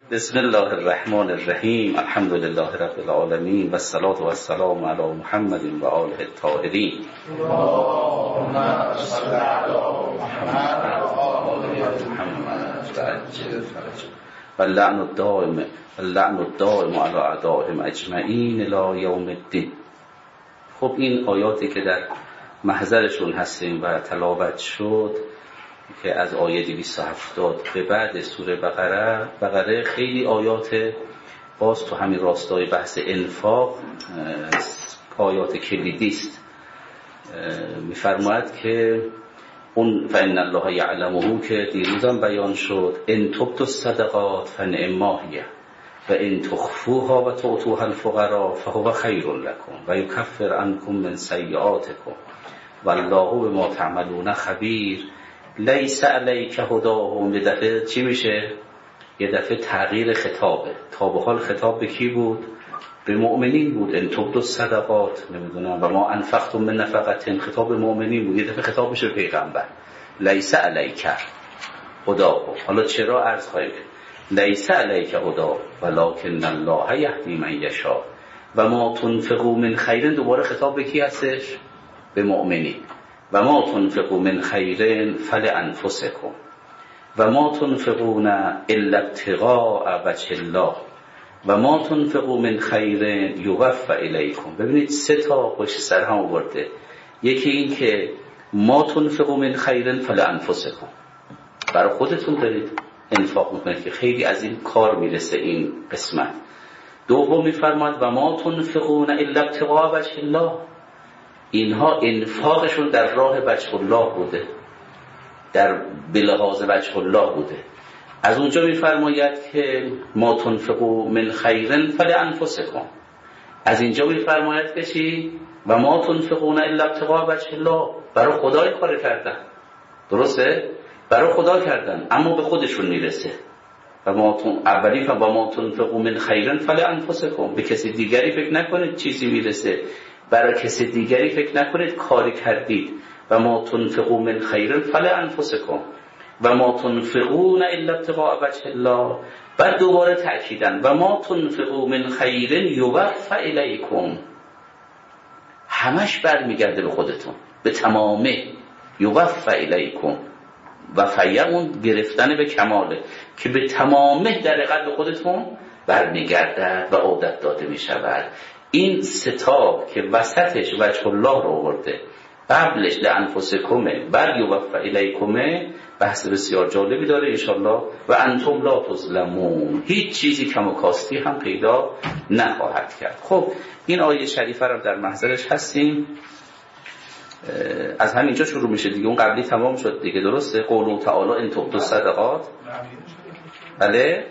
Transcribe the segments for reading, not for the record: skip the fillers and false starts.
بسم الله الرحمن الرحیم. الحمد لله رب العالمین و الصلاة و السلام علی محمد و آله الطاهرین. اللهم صل علی محمد و آل محمد و اللعن الدائم علی اعدائهم اجمعین الی یوم الدین. خب این آیاتی که در محضرشون هستیم و تلاوت شد که از آیه 270 به بعد سوره بقره خیلی آیات باز تو همین راستای بحث انفاق آیات کلیدی است. می‌فرماید که اون فإن الله یعلمه که دیروزم بیان شد، ان تبدوا الصدقات فنعما هی و ان تخفوها و تؤتوها الفقراء فهو خیر لكم و یکفر عنکم من سیئاتکم والله بما تعملون خبیر. لیس علیک هداهم. یه دفعه چی میشه؟ یه دفعه تغییر خطابه. تا به حال خطاب به کی بود؟ به مؤمنین بود. ان تبدوا الصدقات نمیدونم و ما انفقتم من نفقه، خطاب به مؤمنین بود. یه دفعه خطاب میشه به پیغمبر. لیس علیک هداهم. حالا چرا عرض خواهیم لیس علیک هداهم ولکن الله یهدی من یشاء و ما تنفقوا من خیر. دوباره خطاب به کی هستش؟ به مؤمنین. و ما تنفقوا من خیر فلانفسکم و ما تنفقون الا ابتغاء وجه الله و ما تنفقوا من خیر یوفى الیکم. ببینید سه تا پشت سر هم آورده. یکی این که ما تنفقوا من خیر فلانفسکم، برای خودتون دارید انفاق میکنید که خیلی از این کار میرسه این قسمت. دوم میفرماید و ما تنفقون الا ابتغاء وجه الله، اینها انفاقشون در راه وجه الله بوده، در بلحاظ وجه الله بوده. از اونجا میفرماید که ما تنفقوا من خیر فلانفسکم. از اینجا میفرماید که چی؟ و ما تنفقون الا ابتغاء وجه الله، برای خدای کار کردن. درسته؟ برای خدا کردن اما به خودشون میرسه. و ما تنفقوا من خیر فلانفسکم. به کسی دیگری فکر نکنید چیزی میرسه، برای کسی دیگری فکر نکنید کاری کردید. و ما تنفقوا من خیر فلانفسکم و ما تنفقون الا ابتغاء وجه الله. بعد دوباره تأکیدن و ما تنفقوا من خیر یوفى الیکم. همش برمیگرده به خودتون به تمامه. یوفى الیکم و فیمون گرفتن به کماله که به تمامه در حقیقت به خودتون برمیگرده و عودت داده می شود. این ستاب که وسطش وجه الله رو آورده، قبلش لانفسکم بل یوفى الیکم، بحث بسیار جالبی داره انشالله. و انتم لا تظلمون، هیچ چیزی کم و کاستی هم پیدا نخواهد کرد. خب این آیه شریفه رو در محضرش هستیم. از همینجا شروع میشه دیگه، اون قبلی تمام شد دیگه. درسته؟ قوله تعالی ان تبدوا الصدقات. بله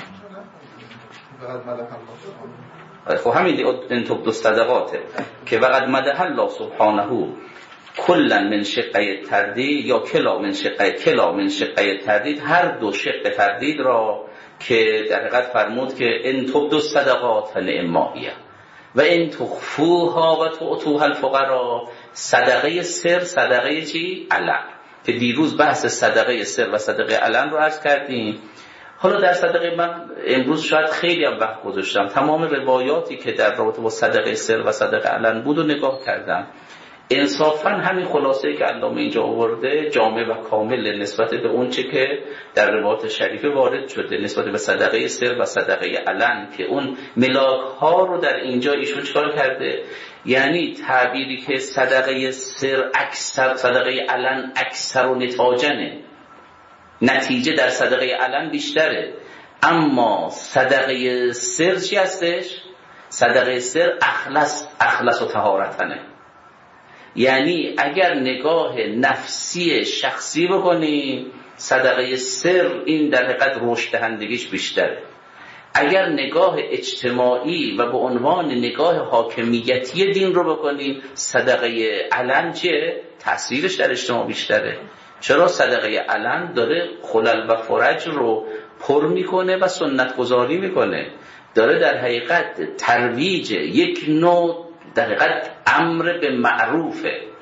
خب همین دیگه ان تبدوا الصدقات که وقد مدح الله سبحانه کلا من شقه تردید یا کلا من شقه تردید، هر دو شق تردید را که در حقیقت فرمود که ان تبدوا الصدقات فنعما هی و ان تخفوها و تؤتوها الفقراء. صدقه سر، صدقه چی؟ علن، که دیروز بحث صدقه سر و صدقه علن رو عرض کردیم. حالا در صدقه من امروز شاید خیلی هم وقت گذاشتم تمام روایاتی که در رابطه با صدقه سر و صدقه علن بود و نگاه کردم. انصافاً همین خلاصه‌ای که علامه اینجا آورده جامع و کامل نسبت به اون چه که در روایات شریفه وارد شده نسبت به صدقه سر و صدقه علن، که اون ملاک‌ها رو در اینجا ایشون چکار کرده. یعنی تعبیری که صدقه سر اکثر، صدقه علن اکثر و نتاجنه، نتیجه در صدقه علن بیشتره. اما صدقه سر چی هستش؟ صدقه سر اخلص و طهارتنه. یعنی اگر نگاه نفسی شخصی بکنی صدقه سر این در حقیقت رشد دهندگیش بیشتره. اگر نگاه اجتماعی و به عنوان نگاه حاکمیتی دین رو بکنی صدقه علن چیه؟ تأثیرش در اجتماع بیشتره. چرا؟ صدقه علن داره خلل و فرج رو پر میکنه و سنت گذاری میکنه، داره در حقیقت ترویج یک نوع در حقیقت امر به معروفه.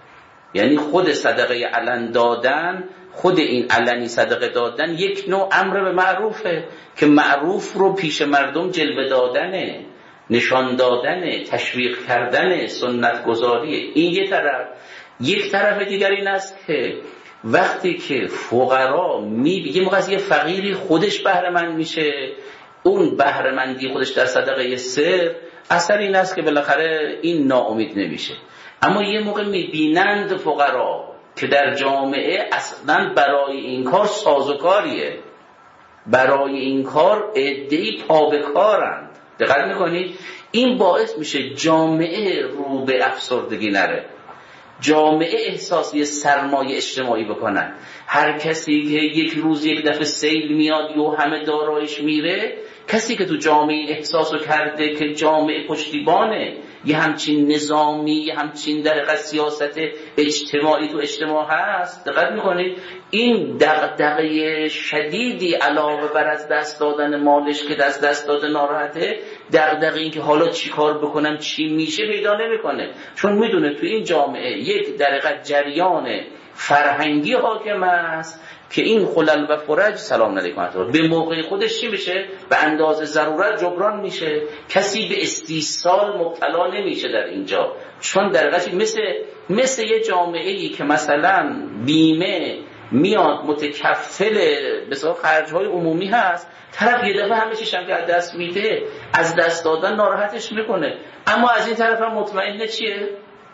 یعنی خود صدقه علن دادن، خود این علنی صدقه دادن یک نوع امر به معروفه که معروف رو پیش مردم جلوه دادنه، نشان دادنه، تشویق کردنه، سنت گذاریه. این یه طرف. یک طرف دیگر این است که وقتی که فقرا یه موقع از یه فقیری خودش بهره مند میشه، اون بهره مندی خودش در صدقه سر اثر این است که بالاخره این ناامید نمیشه. اما یه موقع میبینند فقرا که در جامعه اصلا برای این کار سازوکاریه، برای این کار عده‌ای پا به کارند، دقت میکنید؟ این باعث میشه جامعه رو به افسردگی نره، جامعه احساس یه سرمایه اجتماعی بکنن. هر کسی که یک روز یک دفعه سیل میاد و همه دارایش میره، کسی که تو جامعه احساسو کرده که جامعه پشتیبانه، یه همچین نظامی، یه همچین در حقیقت سیاست اجتماعی تو اجتماع هست، دقت میکنید؟ این دغدغه شدیدی علاوه بر از دست دادن مالش که دست داده ناراحته، دغدغه این که حالا چی کار بکنم چی میشه پیدا نمیکنه، چون میدونه تو این جامعه یک در حقیقت جریان فرهنگی حاکم است که این خلل و فرج، سلام علیکم، به موقع خودش چی میشه؟ به اندازه ضرورت جبران میشه. کسی به استیصال مبتلا نمیشه در اینجا، چون در حقیقت مثل یه جامعه‌ای که مثلا بیمه میاد متکفل بسیار خرج‌های عمومی هست، طرف یه دفعه همه چیش هم که از دست میده، از دست دادن ناراحتش میکنه، اما از این طرف هم مطمئنه چیه؟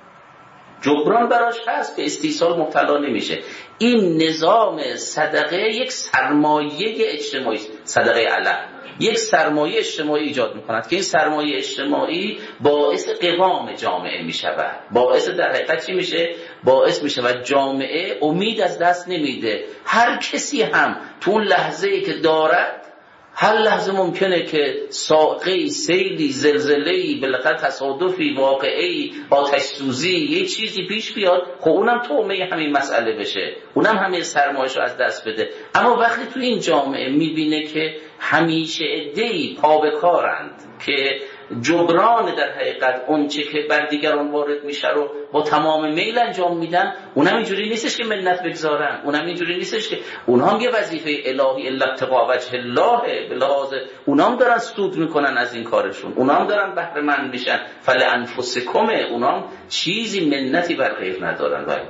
جبران براش هست، به استیصال مبتلا نمیشه. این نظام صدقه یک سرمایه اجتماعی، صدقه علن یک سرمایه اجتماعی ایجاد میکند که این سرمایه اجتماعی باعث قوام جامعه میشود، باعث در حقیقت چی میشه؟ باعث میشود جامعه امید از دست نمیده. هر کسی هم تو اون لحظه‌ای که دارد، هر لحظه ممکنه که ساقه‌ای، سیلی، زلزله‌ای، بالاخره تصادفی، واقعه‌ای، آتش سوزی، یه چیزی پیش بیاد، خب اونم طعمه همین مسئله بشه، اونم همه سرمایه‌شو از دست بده. اما وقتی تو این جامعه میبینه که همیشه عده‌ای پا به کارند که جبران در حقیقت اون چه که بر دیگران وارد میشه رو با تمام میل انجام میدن، اونم اینجوری نیستش که منت بگذارن، اونم اینجوری نیستش که اونام یه وظیفه الهی الا ابتغاء وجه الله، به لحاظ اونام دارن سود میکنن از این کارشون، اونام دارن بهره مند میشن، فلانفسکم، اونام چیزی منتی بر غیر ندارن. ولی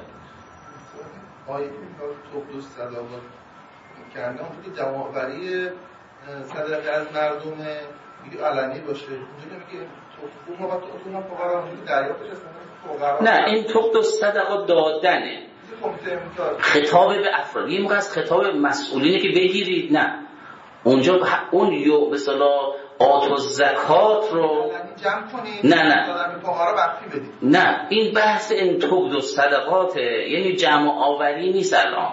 آیه تو دوست صداقت کردن که جمع‌آوری صدقه از مردم علنی باشه، اونجوری میگه تو فقرا دریافتش فقرا. نه، این تو صدقه دادنه، خطاب به افراد. یه موقع از خطاب مسئولینه که بگیرید، نه اونجا اون یو به اصطلاح آت زکات رو جمع کنید، نه فقرا بخشی بدید. نه، این بحث این تو صدقات یعنی جمع آوری نیست، الان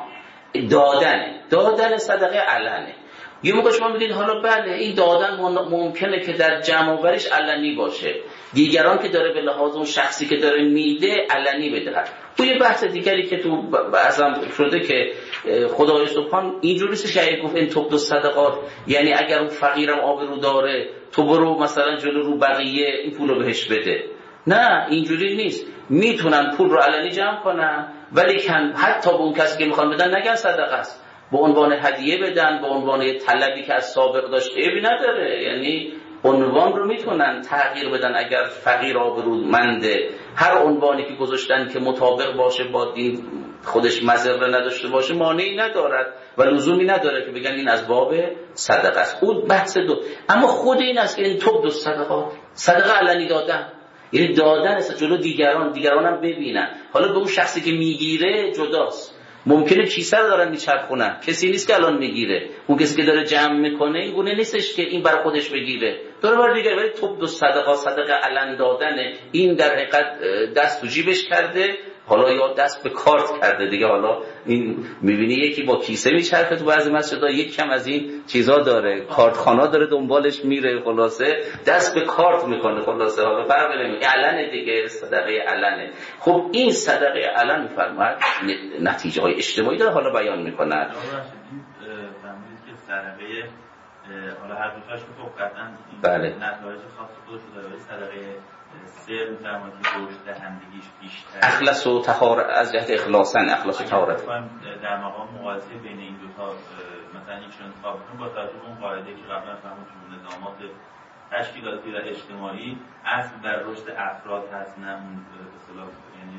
دادن صدقه علنه. یه موقع شما میگید حالا بله این دادن ممکنه که در جمع آوریش علنی باشه، دیگران که داره به لحاظ اون شخصی که داره میده علنی بده. تو یه بحث دیگری که تو بعضا شده که خدای سبحان اینجوری نیست که گفت این تو صدقات یعنی اگر اون فقیرم آبرو داره تو برو مثلا جلو رو بقیه این پولو بهش بده. نه، اینجوری نیست. میتونن پول رو علنی جمع کنن، ولی حتی به اون کسی که میخوان بدن نگن صدقه است، به عنوان هدیه بدن، به عنوان طلبی که از سابق داشت، عیبی نداره. یعنی عنوان رو میتونن تغییر بدن اگر فقیر آبرومنده، هر عنوانی که گذاشتن که مطابق باشه با دین، خودش مضره نداشته باشه، مانعی ندارد و لزومی نداره که بگن این از باب صدقه است. اون بحث دو. اما خود این است که این تو صدقه علنی دادن، یعنی دادن است جلو دیگران هم ببینن. حالا به اون شخصی که میگیره جداست، ممکنه کیسه رو دارن میچرخونن، کسی نیست که الان میگیره، اون کسی که داره جمع میکنه این گونه نیستش که این برای خودش بگیره، داره برای دیگه. ولی تو صدقه علن دادنه، این در حقیقت دست تو جیبش کرده، حالا یا دست به کارت کرده دیگه. حالا این میبینی یکی با کیسه میچرخه تو بعضی مسجدها، یک کم از این چیزا داره، کارتخانا داره دنبالش میره، خلاصه دست به کارت میکنه، خلاصه حالا فرق نمیکنه، علنه دیگه، صدقه علنه. خب این صدقه علن میفرماید نتیجه های اجتماعی داره حالا بیان میکنه. فهمیدید که صدقه حالا هر دو تاش تو قطعاً بله. نتایج خاص خودش داره، ولی صدقه سر می‌فرمایید که گوش دهندگیش بیشتر اخلاص و طهارت از جهت اخلاصن، اخلاص و طهارت در مقام مقایسه بین این دو تا مثلا یک چنین انتخابتون با توجه به اون قاعده که قبلا فرمودیم نظامات تشکیلاتی و اجتماعی اصل در رشد افراد هست، نه اون به اصطلاح یعنی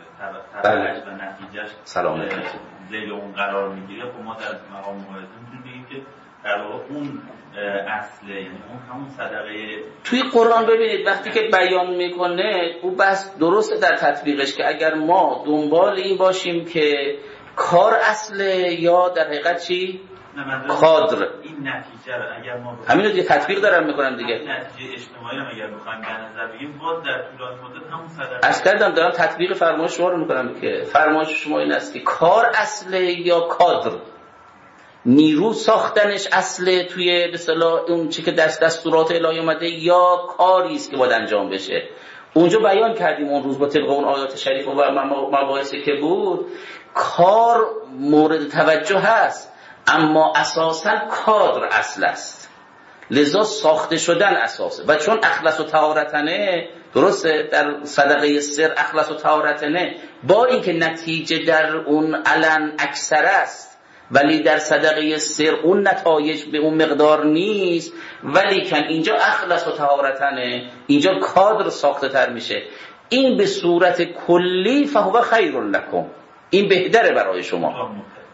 تبعش و نتیجهش زیر اون قرار میگیره. خب ما در مقام مقایسه میتونیم بگیم که در واقع اون اصله، یعنی اون همون صدقه. توی قرآن ببینید وقتی که بیان میکنه او بس درسته در تطبیقش که اگر ما دنبال این باشیم که کار اصله یا در حقیقت چی؟ کادر. این نتیجه رو اگر ما همین رو دیگه تطبیق دارم میکنم دیگه. نتیجه اجتماعی رو اگر بخوایم در نظر بگیریم باز در طول مدت همون صدقه. اصلا دارم تطبیق فرمایش شما رو میکنم که فرمایش شما این است که کار اصله یا کادر. نیرو ساختنش اصله توی به اصطلاح اون چیزی که دستورات الهی اومده یا کاری است که باید انجام بشه. اونجا بیان کردیم اون روز با طبق اون آیات شریف و مباحثی که بود، کار مورد توجه هست اما اساساً کادر اصل است، لذا ساخته شدن اساسه. و چون اخلاص و طهارتنه درسته در صدقه سر اخلاص و طهارتنه، با اینکه نتیجه در اون علن اکثر است ولی در صدقه سر اون نتایج به اون مقدار نیست، ولی کن اینجا اخلاص و طهارتنه، اینجا کادر ساخته تر میشه. این به صورت کلی فهو خیر لکم، این بهتره برای شما،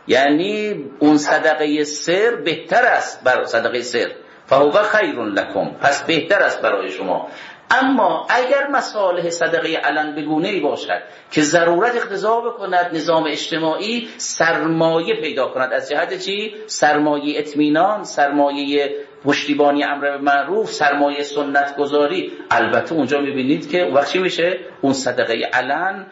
یعنی اون صدقه سر بهتر است بر صدقه سر، فهو خیر لکم، پس بهتر است برای شما. اما اگر مصالح صدقه علن بگونه‌ای باشد که ضرورت اقتضا بکند نظام اجتماعی سرمایه پیدا کند، از جهت چی؟ سرمایه اطمینان، سرمایه پشتیبانی امر معروف، سرمایه سنت گذاری، البته اونجا میبینید که وقتی میشه اون صدقه علن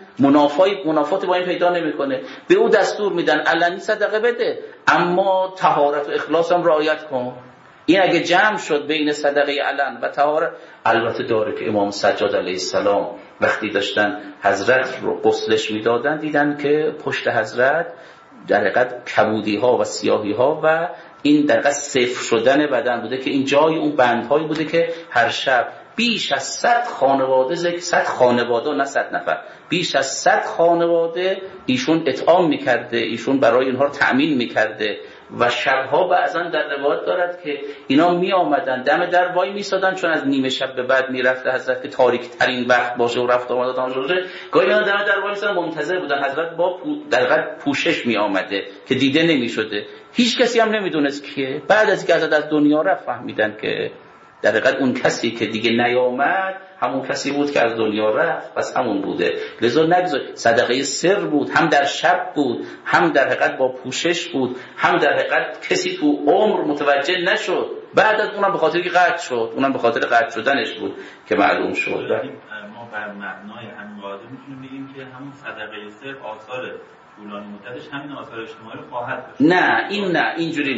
منافات با این پیدا نمیکنه، به او دستور میدن علنی صدقه بده اما طهارت و اخلاص هم رعایت کن. این اگه جمع شد بین صدقه علن و طهارت، البته داره که امام سجاد علیه السلام وقتی داشتن حضرت رو غسلش میدادن دیدن که پشت حضرت در حقیقت کبودی ها و سیاهی ها و این در حقیقت صفر شدن بدن بوده که این جای اون بندهایی بوده که هر شب بیش از 100 خانواده 100 خانواده نه 100 نفر، بیش از 100 خانواده ایشون اطعام میکرده، ایشون برای اینها رو تأمین میکرده. و شبها بعضا در روایت دارد که اینا می آمدن دم در وای می سادن، چون از نیمه شب به بعد می رفته حضرت که تاریک ترین وقت باشه و رفت آمد باشه، گاهی اینا دم در وای می سادن منتظر بودن حضرت با در حقیقت پوشش می آمده که دیده نمی شده، هیچ کسی هم نمی دونست کیه. بعد از اینکه حضرت از دنیا رفت فهمیدن که در حقیقت اون کسی که دیگه نیامد همون کسی بود که از دنیا رفت، پس همون بوده. لذا نگذار صدقه سر بود، هم در شب بود، هم در حقیقت با پوشش بود، هم در حقیقت کسی تو عمر متوجه نشد، بعد از اونم به خاطر که قطع شد، اونم به خاطر قطع شدنش بود که معلوم شد. ما بر مبنای همین قاعده میتونیم بگیم که همون صدقه سر آثار طولانی مدتش همین آثار اجتماعی رو خواهد داشت. نه اینجوری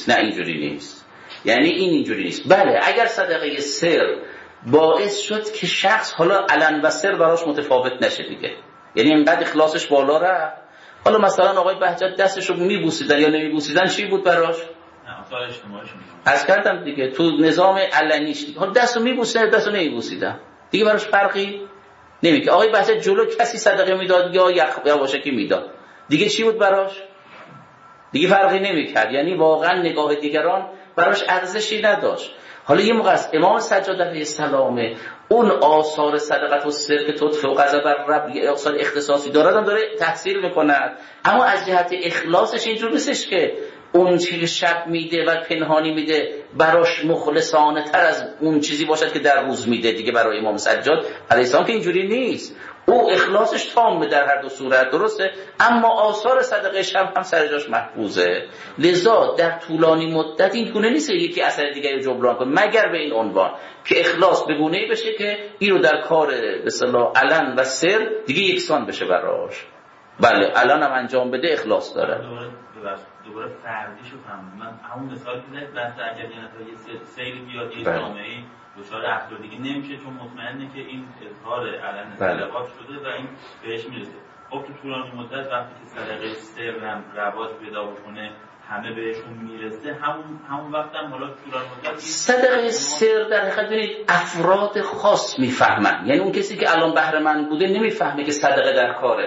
نیست. یعنی اینجوری نیست. بله اگر صدقه سر باعث شد که شخص حالا علن و سر براش متفاوت نشه دیگه، یعنی اینقدر اخلاصش بالا رفت، حالا مثلا آقای بهجت دستشو میبوسیدن یا نمیبوسیدن چی بود براش؟ نه آثار اجتماعیش از کردم دیگه تو نظام علنیش دیگه، حالا دستو میبوسیدن دستو نمیبوسیدن دیگه براش فرقی نمیکنه. آقای بهجت جلو کسی صدقه میداد یا یواشکی میداد دیگه چی بود براش؟ دیگه فرقی نمیکرد، یعنی واقعا نگاه دیگران براش ارزشی نداشت. حالا یه موقع است امام سجاد علیه السلام اون آثار صدقه و سر که تطفئ غضب الرب آثار اختصاصی دارد داره تحصیل میکند، اما از جهت اخلاصش اینجور نیستش که اون چیزی شب میده و پنهانی میده براش مخلصانه تر از اون چیزی باشد که در روز میده دیگه. برای امام سجاد علیه السلام که اینجوری نیست، او اخلاصش تامه در هر دو صورت درسته، اما آثار صدقه شب هم سر جاش محفوظه. لذا در طولانی مدت این گونه نیست یکی اثر دیگه رو جبران کنه، مگر به این عنوان که اخلاص به گونه‌ای بشه که این رو در کار به اصطلاح علن و سر دیگه یکسان بشه براش. بله علن هم انجام بده اخلاص داره. دوباره فردیشو فهمید. من همون مثال که زدید بحث اگر یه سیل بیاد یه جامعه‌ای دچار افسردگی نمیشه چون مطمئنه که این اظهار علن صدقات شده و این بهش میرسه. خب تو طولانی مدت وقتی که صدقه سر هم رواج پیدا بکنه همه بهشون میرسه، همون وقت هم حالا طولانی مدت صدقه سر در حقیقت ببینید افراد خاص میفهمن، یعنی اون کسی که الان بهره مند بوده نمیفهمه که صدقه در کاره.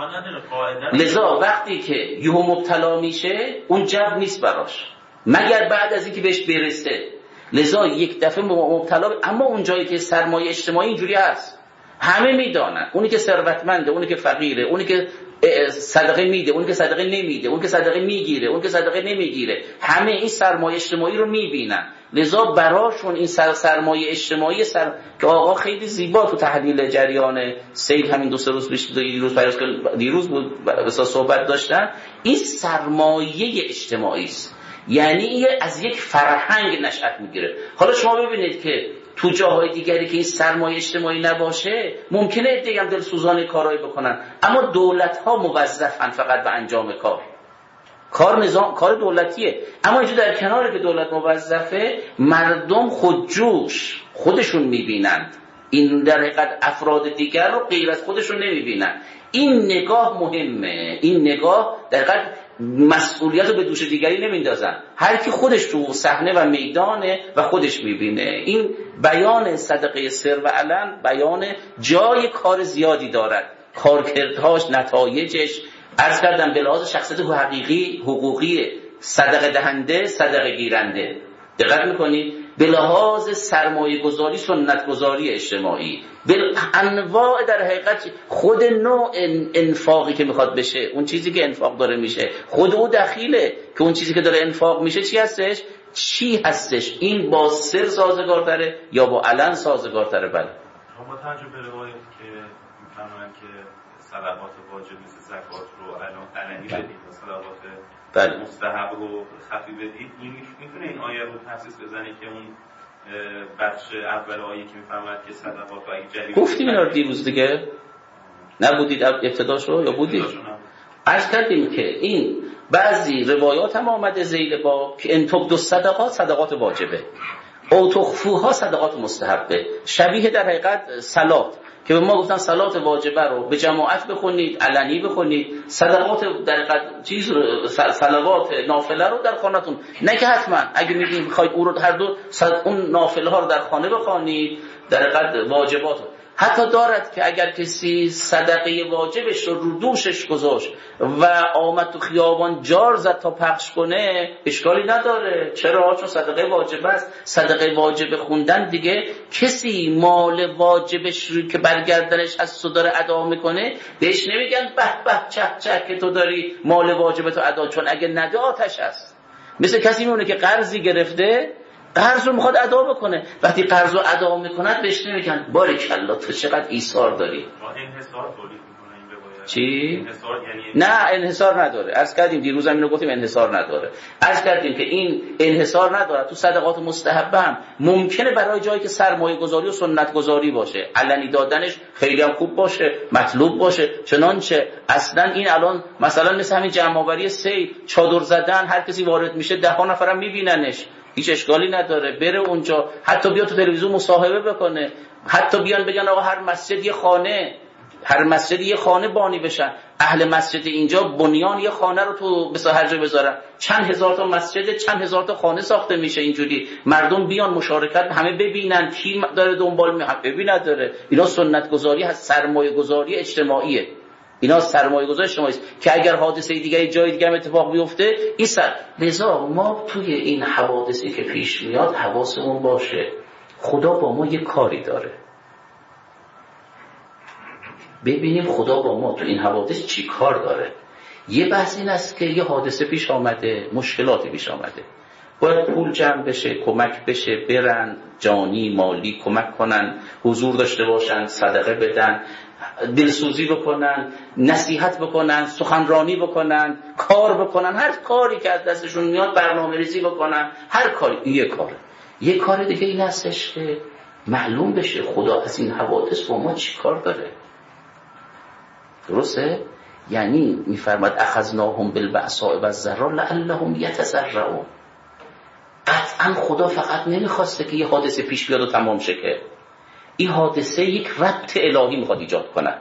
لذا وقتی که یهو مبتلا میشه اون جو نیست براش مگر بعد از اینکه بهش برسه. لذا یک دفعه مبتلا، اما اون جایی که سرمایه اجتماعی اینجوری هست همه میدانن، اونی که ثروتمنده، اونی که فقیره، اونی که صدقه میده، اونی که صدقه نمیده، اونی که صدقه میگیره، اونی که صدقه نمیگیره، همه این سرمایه اجتماعی رو میبینن. لذا براشون این سرمایه اجتماعی که آقا خیلی زیبا تو تحلیل جریان سیل همین 2-3 روز پیش دیروز بود بسا صحبت داشتن، این سرمایه اجتماعی است، یعنی از یک فرهنگ نشأت میگیره. حالا شما ببینید که تو جاهای دیگری که این سرمایه اجتماعی نباشه ممکنه عده‌ای هم دلسوزانه کارایی بکنن، اما دولت‌ها موظفن فقط به انجام کار دولتیه. اما اینجا در کنار که دولت موظفه، مردم خودجوش خودشون میبینند، این در حقیقت افراد دیگر رو غیر از خودشون نمیبینن. این نگاه مهمه، این نگاه در حقیقت مسئولیت رو به دوش دیگری نمیندازن، هر کی خودش تو صحنه و میدانه و خودش میبینه. این بیان صدقه سر و علن بیان جای کار زیادی دارد، کارکردهاش، نتایجش. عرض کردم به لحاظ شخصیت حقوقی صدقه دهنده، صدقه گیرنده، دقت میکنید، به لحاظ سرمایه گذاری، سنت گذاری اجتماعی، به انواع در حقیقت خود نوع انفاقی که میخواد بشه، اون چیزی که انفاق داره میشه، خود او دخیله که اون چیزی که داره انفاق میشه چی هستش، این با سر سازگار تره یا با علن سازگار تره. بله با توجه به روایت که میفرمایند که صدقات واجب مثل زکات رو علنی بدید و صدقات مستحب رو خفی بدید، این میتونه این آیه رو تفسیر بزنه که اون بخش اول آیه که میفرماید که صدقات رو اگه جریمه گفتیم اینا رو دیروز دیگه نبودید ابتداش رو یا بودید؟ عرض کردیم که این بعضی روایات هم آمده ذیل باب که ان تبدوا الصدقات صدقات واجبه او تخفوها صدقات مستحبه، شبیه در حقیقت صلات که به ما گفتن صلات واجبه رو به جماعت بخونید، علنی بخونید، صدقات در حقیقت صلوات نافله رو در خانه‌تون، نه که حتما اگه میخواید او رو هر دو اون نافله ها رو در خانه بخونید، در حقیقت واجبات رو. حتی دارد که اگر کسی صدقه واجبش رو دوشش گذاشت و آمد تو خیابان جار زد تا پخش کنه اشکالی نداره. چرا؟ چون صدقه واجب است. صدقه واجب خوندن دیگه کسی مال واجبش رو که برگردنش هست و داره ادا میکنه بهش نمیگن به به چه چه که تو داری مال واجبتو ادا، چون اگه نده آتش است. مثل کسی میمونه که قرضی گرفته، قرض رو میخواد ادا بکنه، وقتی قرض رو ادا میکند بهش نمیگن باریکالله تو چقدر ایثار داری. انحصار تولید میکنه این روایت. چی؟ انحصار یعنی نه انحصار نداره. عرض کردیم دیروز هم اینو گفتیم انحصار نداره. عرض کردیم که این انحصار نداره. تو صدقات مستحبه هم ممکنه برای جایی که سرمایه گذاری و سنت گذاری باشه، علنی دادنش خیلی هم خوب باشه، مطلوب باشه. چنانچه اصلا این الان مثلا مثل همین جمع آوری سیل، چادر زدن، هر کسی وارد میشه 10 نفرم میبیننش، هیچ اشکالی نداره، بره اونجا، حتی بیا تو تلویزیون مصاحبه بکنه، حتی بیان بگن آقا هر مسجد یه خانه بانی بشن، اهل مسجد اینجا بنیان یه خانه رو تو بسا هر جا بذارن، چند هزار تا مسجد، چند هزار تا خانه ساخته میشه اینجوری، مردم بیان مشارکت، همه ببینن کی داره دنبال میاد، ببینه داره. اینا سنت گذاری هست، سرمایه گذاری اجتماعیه. اینا سرمایه گذاری اجتماعی است که اگر حادثه دیگه جای دیگه هم اتفاق بیفته این لذا ما توی این حوادثی که پیش میاد حواسمون باشه خدا با ما یه کاری داره، ببینیم خدا با ما تو این حوادث چی کار داره. یه بحث این است که یه حادثه پیش آمده، مشکلاتی پیش آمده، باید پول جمع بشه، کمک بشه، برن جانی مالی کمک کنن، حضور داشته باشن، صدقه بدن، دلسوزی بکنن، نصیحت بکنن، سخنرانی بکنن، کار بکنن، هر کاری که از دستشون میاد برنامه‌ریزی بکنن، هر کاری. یه کار دیگه این هستش که معلوم بشه خدا از این حوادث با ما چی کار داره. درسته؟ یعنی میفرماد اخذناهم بالبأساء والضراء لعلهم یتضرعون. قطعا خدا فقط نمیخواسته که یه حادثه پیش بیاد و تمام شه، که این حادثه یک ربط الهی میخواد ایجاد کند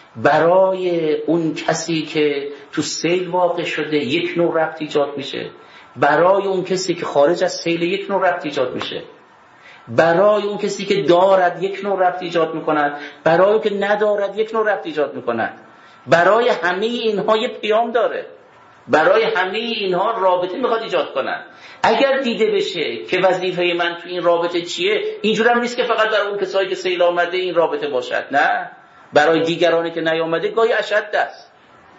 برای اون کسی که تو سیل واقع شده. یک نوع ربط ایجاد میشه. برای اون کسی که خارج از سیل یک نوع ربط ایجاد میشه، برای اون کسی که دارد یک نوع ربط ایجاد میکند، برای اون که ندارد یک نوع ربط ایجاد میکند. برای همه اینها یه پیام داره، برای همه اینها رابطه میخواد ایجاد کنن. اگر دیده بشه که وظیفه من تو این رابطه چیه، اینجور هم نیست که فقط برای اون کسایی که سیل آمده این رابطه باشد، نه، برای دیگرانی که نیامده گاهی اشد است.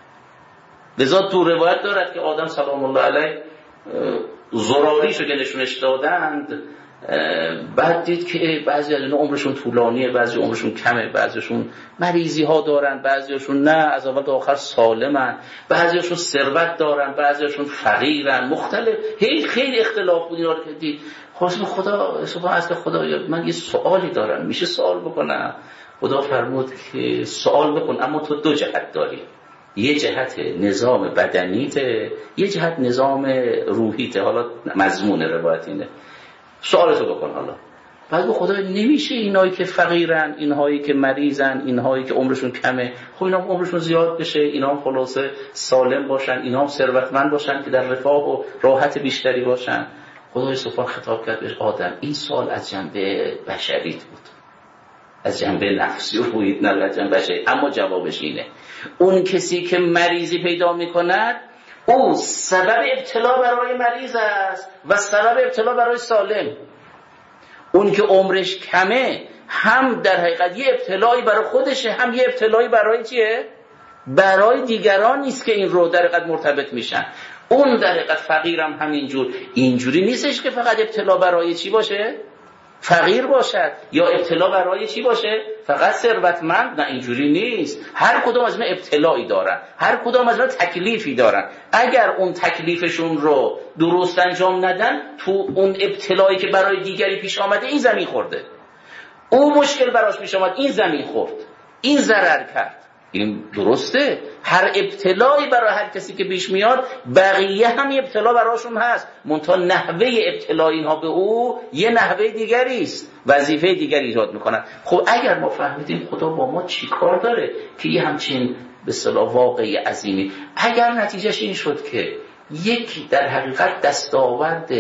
لذا تو روایت دارد که آدم سلام الله علیه زراریشو که نشونش دادند، بعد دید که بعضی از اینا عمرشون طولانیه، بعضی عمرشون کمه، بعضیشون مریضی ها دارن، بعضیشون نه از اول تا آخر سالمن، بعضیشون ثروت دارن، بعضیشون فقیرن، مختلف، خیلی اختلاف بود اینا رو که دید. خواستم خدا سبحان از خدا من یه سوالی دارم، میشه سوال بکنم؟ خدا فرمود که سوال بکن، اما تو دو جهت داری، یه جهت نظام بدنیته، یه جهت نظام روحیته. حالا مضمون روایت اینه، سوالتو بکن. حالا بعد به خدا نمیشه اینایی که فقیرن، اینهایی که مریضن، اینهایی که عمرشون کمه، خب اینا عمرشون زیاد بشه، اینا هم خلاصه سالم باشن، اینا هم ثروتمند باشن که در رفاه و راحت بیشتری باشن. خدای سبحان خطاب کرد به آدم، این سوال از جنبه بشریت بود، از جنبه نفسی و روحیت نه، از جنبه بشری. اما جوابش اینه، اون کسی که مریضی پیدا میکند او سبب ابتلا برای مریض است و سبب ابتلا برای سالم. اون که عمرش کمه هم در حقیقت یه ابتلایی برای خودشه، هم یه ابتلایی برای چیه؟ برای دیگران نیست که این رو در حقیقت مرتبط میشن. اون در حقیقت فقیرم همینجور. اینجوری نیستش که فقط ابتلا برای چی باشه؟ فقیر باشد، یا ابتلا برای چی باشه؟ فقط ثروتمند. نه، اینجوری نیست. هر کدوم از اینا ابتلایی دارن، هر کدوم از اینا تکلیفی دارن. اگر اون تکلیفشون رو درست انجام ندن، تو اون ابتلایی که برای دیگری پیش آمده این زمین خورده، اون مشکل براش پیش آمد این زمین خورد، این ضرر کرد. این درسته، هر ابتلایی برای هر کسی که پیش میاد بقیه هم ابتلا براشون هست، منتها نحوه ابتلا اینها به او یه نحوه دیگری است، وظیفه دیگری ایجاد میکنن. خب اگر ما فهمیدیم خدا با ما چی کار داره که یه همچین به اصطلاح واقعی عظیمی، اگر نتیجهش این شد که یک در حقیقت دستاورد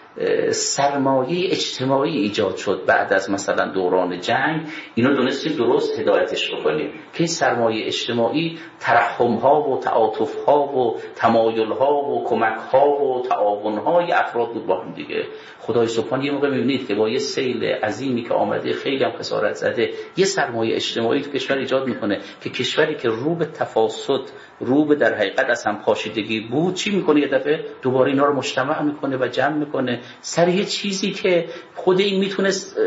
سرمایه اجتماعی ایجاد شد بعد از مثلا دوران جنگ، اینو دونستیم درست هدایتش بکنیم که این سرمایه اجتماعی ترحم‌ها و تعاطف‌ها و تمایل‌ها و کمک‌ها و تعاون‌های افراد بود با هم دیگه. خدای سبحان یه موقع می‌بینید که با یه سیل عظیمی که آمده خیلی هم خسارت زده، یه سرمایه اجتماعی تو کشور ایجاد می‌کنه که کشوری که رو به تفاسد، رو به در حقیقت از هم پاشیدگی بود، چی می‌کنه؟ یه دفعه دوباره اینا رو مجتمع می‌کنه و جمع می‌کنه سر یه چیزی که خود این میتونست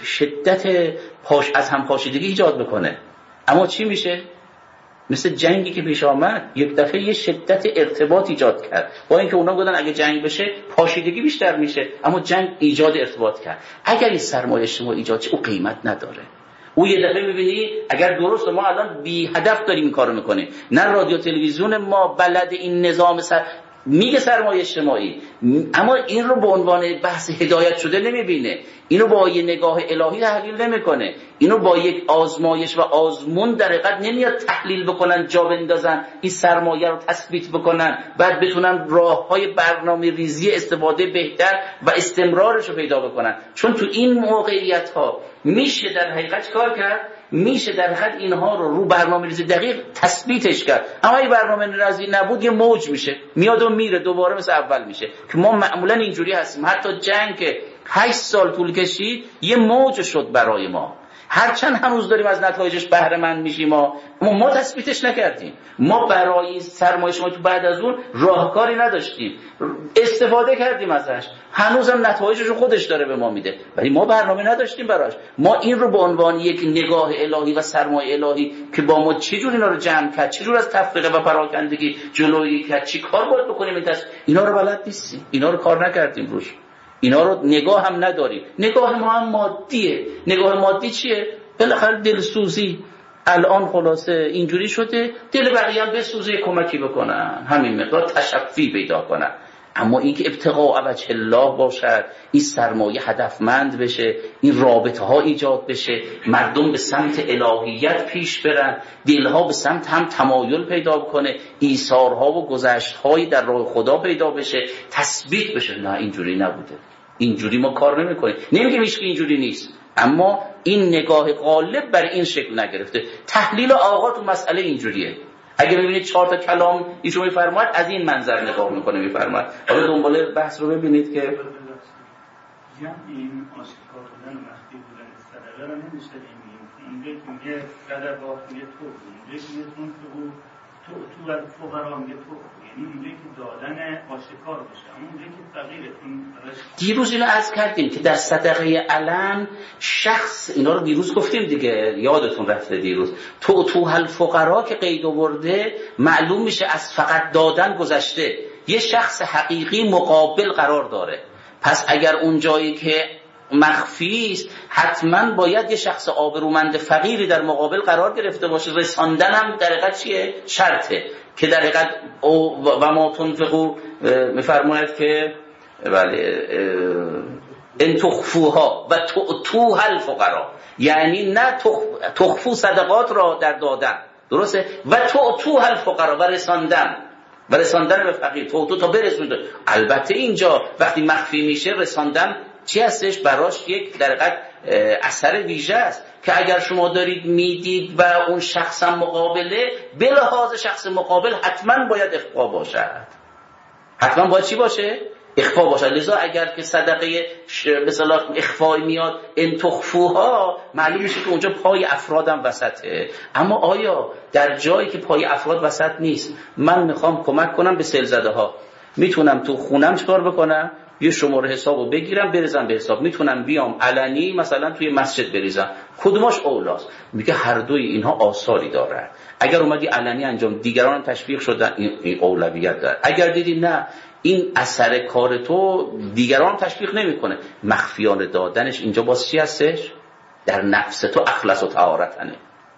شدت از هم پاشیدگی ایجاد بکنه. اما چی میشه؟ مثل جنگی که پیش آمد یک دفعه یه شدت ارتباط ایجاد کرد، با اینکه اونا گفتن اگه جنگ بشه پاشیدگی بیشتر میشه، اما جنگ ایجاد ارتباط کرد. اگر این سرمایه اجتماعی ایجاد شه او قیمت نداره. او یه دفعه میبینی اگر درست ما الان بی هدف داریم این کارو میکنیم، نه رادیو تلویزیون ما بلد این نظام میگه سرمایه اجتماعی، اما این رو به عنوان بحث هدایت شده نمیبینه، اینو با یه نگاه الهی تحلیل نمیکنه، اینو با یک آزمایش و آزمون در حقیقت نمیاد تحلیل بکنن، جا بندازن، این سرمایه رو تثبیت بکنن، بعد بتونن راههای برنامه ریزی استفاده بهتر و استمرارش رو پیدا بکنن. چون تو این موقعیت ها میشه در حقیقت کار کرد، میشه در حد اینها رو برنامه ریزی دقیق تثبیتش کرد. اما این برنامه ریزی نبود یه موج میشه، میاد و میره، دوباره مثل اول میشه که ما معمولا اینجوری هستیم. حتی جنگ که 8 سال طول کشید یه موج شد برای ما، هرچند هنوز داریم از نتایجش بهره مند میشیم، ما تثبیتش نکردیم. ما برای سرمایه شما تو بعد از اون راهکاری نداشتیم، استفاده کردیم ازش، هنوزم نتایجش رو خودش داره به ما میده، ولی ما برنامه نداشتیم براش. ما این رو به عنوان یک نگاه الهی و سرمایه الهی که با ما چجور اینا رو جمع کرد، چجور از تفریقه و پراکندگی جلویی کرد، چی کار باید بکنیم، اینا رو بلد نیستیم، اینا رو کار نکردیم روش، اینا رو نگاه هم نداریم. نگاه ما هم مادیه. نگاه مادی چیه؟ بالاخره دلسوزی. الان خلاصه اینجوری شده دل بقیه هم بسوزه، کمکی بکنن، همین مقدار تشفی پیدا کنن. اما اینکه ابتغاء وجه الله باشد، این سرمایه هدفمند بشه، این رابطه ها ایجاد بشه، مردم به سمت الهیت پیش برن، دلها به سمت هم تمایل پیدا کنه، ایثارها و گذشت‌هایی در راه خدا پیدا بشه، تثبیت بشه. نه اینجوری نبوده، اینجوری ما کار نمی‌کنیم. نمیگیم هیچ کی اینجوری نیست، اما این نگاه غالب بر این شکل نگرفته. تحلیل آقا تو مسئله اینجوریه. اگه ببینید 4 تا کلام ایشون میفرماید از این منظر نگاه میکنه میفرماید. حالا دنباله بحث رو ببینید که این آشکار بودن مخفی بودن صدقه رو نمیشه این میگه صدقات میگه تو میگه تو از فقرا میگه تو، یعنی میگه که دادن آشکار بشه، اما میگه که فقیرتون. دیروز اینو عرض کردیم که در صدقه علن شخص، اینا رو دیروز گفتیم دیگه، یادتون رفته دیروز، تو الفقرا که قید آورده معلوم میشه از فقط دادن گذشته، یه شخص حقیقی مقابل قرار داره. پس اگر اون جایی که مخفی است حتما باید یه شخص آبرومند فقیری در مقابل قرار گرفته باشه. رساندن هم در حقیقت چیه؟ شرطه که در حقیقت و ما تنفقو میفرماید که بله ان تخفوها و تؤتوها الفقرا، یعنی نه تخفو صدقات را در دادن، درسته، و تؤتوها الفقرا و رساندن به فقیر، تو تا برسونده. البته اینجا وقتی مخفی میشه رساندن چی هستش؟ براش یک در حقیقت اثر ویژه است که اگر شما دارید میدید و اون شخص هم مقابله، به لحاظ شخص مقابل حتما باید اخفا باشد. حتما باید چی باشه؟ اخفا باشد. لذا اگر که صدقه مثلا اخفایی میاد ان تخفوها، معلوم میشه که اونجا پای افرادم وسطه. اما آیا در جایی که پای افراد وسط نیست، من میخوام کمک کنم به سیلزده ها، میتونم تو خونم چکار بکنم؟ یه شماره حسابو بگیرم بریزم به حساب، میتونم بیام علنی مثلا توی مسجد بریزم، کدومش اولاست؟ میگه هر دوی اینها آثاری داره. اگر اومدی علنی انجام، دیگران هم تشویق شدن، این اولویت داره. اگر دیدی نه این اثر کار تو دیگران تشویق نمیکنه، مخفیانه دادنش اینجا باز چی هستش؟ در نفس تو اخلص و طهارتنه.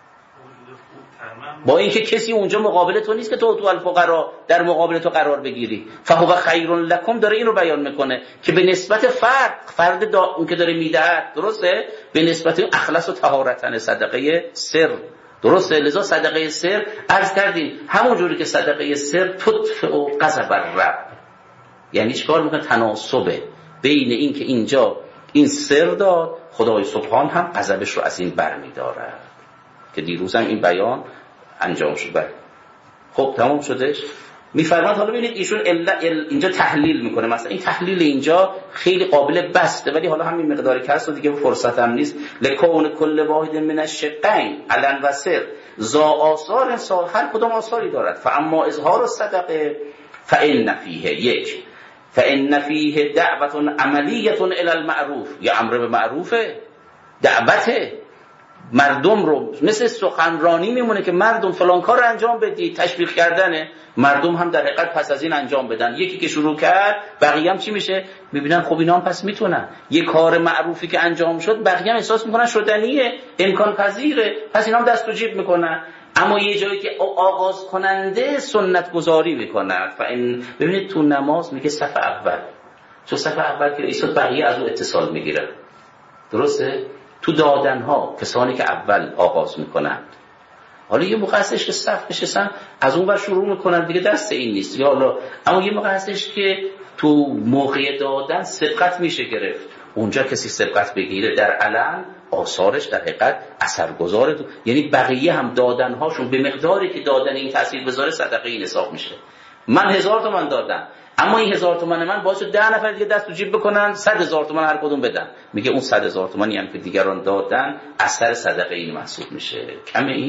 با اینکه کسی اونجا مقابل تو نیست که تو الفقرا در مقابل تو قرار بگیری. فهو خیر لکم داره این رو بیان میکنه که به نسبت فرد اون که داره میدهد، درسته، به نسبت اخلاص و طهارتن صدقه سر، درسته. لذا صدقه سر عرض کردیم همون جوری که صدقه سر تطفئ غضب الرب، یعنی چیکار میکنه؟ تناسبه بین این که اینجا این سر داد، خدای سبحان هم غضبش رو از این برمیداره که دیروز هم این بیان انجام شد. خب تمام شدش. میفرماد حالا ببینید ایشون اینجا تحلیل میکنه، مثلا این تحلیل اینجا خیلی قابل بسته، ولی حالا همین مقداری که هست و دیگه فرصت هم نیست. لکون کل واحد من الشقین علن و سر ذا آثار سال، هر کدام آثاری دارد. فاما اظهار الصدقه فان فیه فان فیه دعوه عملیه الی المعروف، یا امر به معروفه، دعوته مردم رو، مثل سخنرانی میمونه که مردم فلان کار رو انجام بدی، تشویق کردنه، مردم هم در حقیقت پس از این انجام بدن. یکی که شروع کرد بقیه هم چی میشه؟ میبینن خب اینا هم پس میتونن. یه کار معروفی که انجام شد بقیه هم احساس میکنن شدنیه، امکان پذیره، پس اینا هم دست و جیب میکنن. اما یه جایی که آغاز کننده سنت گذاری میکنن، ببینید تو نماز میگه صف اول، تو صف اول که ایستاد بقیه از اون اتصال میگیرن، درسته؟ تو دادنها کسانی که اول آغاز میکنن، حالا یه موقع هستش که صف نشستن از اون ور شروع میکنن دیگه، دست این نیست یا الله. اما یه موقع هستش که تو موقع دادن سبقت میشه گرفت، اونجا کسی سبقت بگیره در علن آثارش در حقیقت اثرگذاره، یعنی بقیه هم دادنهاشون به مقداری که دادن این تاثیر بذاره صدقه این حساب میشه. من 1000 تومان دادم، اما این 1000 تومان من باعث 10 نفر دیگه دست تو جیب بکنن 100,000 تومان هر کدوم بدن، میگه اون 100,000 تومانی هم که دیگران دادن اثر صدقه این محسوب میشه. کمه این؟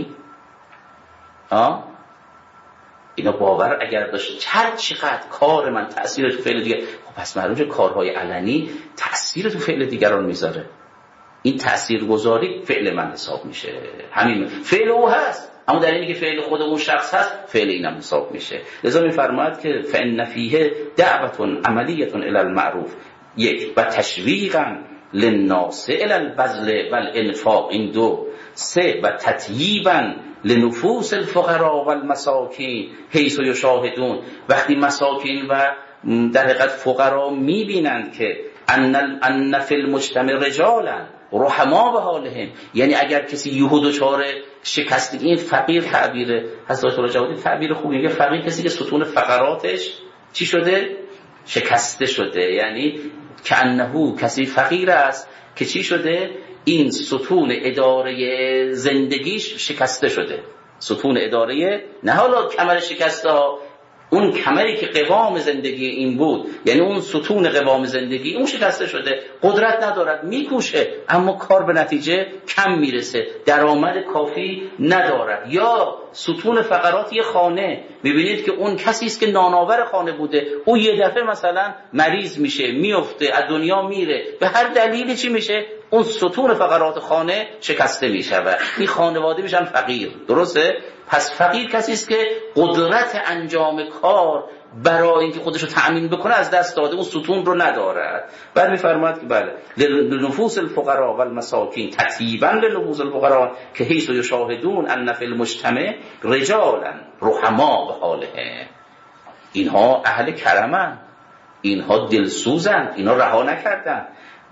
اینا باور اگر داشت هر چقدر کار من تأثیر تو فعل دیگر، خب پس معلومه کارهای علنی تأثیر تو فعل دیگران میذاره، این تأثیرگذاری فعل من حساب میشه. همین فعل او هست، اما در اینی که فعل خود اون شخص هست فعل اینم حساب میشه. لذا میفرماید که فإن فیه دعوة عملیة الی المعروف، یک، و تشویقا للناس الی البذل والانفاق، این دو. سه، و تطییبا لنفوس الفقراء والمساکین حیث یشاهدون، وقتی مساکین و در حقیقت فقرا میبینند که ان فی المجتمع رجالا رحما به حالهم، یعنی اگر کسی یهود و چهار شکستگی، این فقیر تعبیره حضرت آیت الله جوادی تعبیر خوبی میگه، فقیر کسی که ستون فقراتش چی شده؟ شکسته شده، یعنی کأنه کسی فقیر است که چی شده؟ این ستون اداره زندگیش شکسته شده. ستون اداره، نه حالا کمر شکسته ها، اون کمری که قوام زندگی این بود، یعنی اون ستون قوام زندگی اون شکسته شده، قدرت ندارد، میکوشه اما کار به نتیجه کم میرسه، درآمد کافی ندارد. یا ستون فقرات یه خانه، میبینید که اون کسی است که نانآور خانه بوده، او یه دفعه مثلا مریض میشه، میفته، از دنیا میره، به هر دلیلی چی میشه؟ اون ستون فقرات خانه شکسته میشود، این خانواده میشن فقیر. درسته؟ پس فقیر کسی است که قدرت انجام کار برای اینکه خودش رو تأمین بکنه از دست داده، اون ستون رو ندارد. بعد میفرماید که بله لنفوس الفقراء والمساکین تطیبا لنفوس الفقراء که حیث یشاهدون ان فی المجتمع رجالا رحما به حالهم. اینها اهل کرمن، اینها دلسوزن، اینها رها نکردن.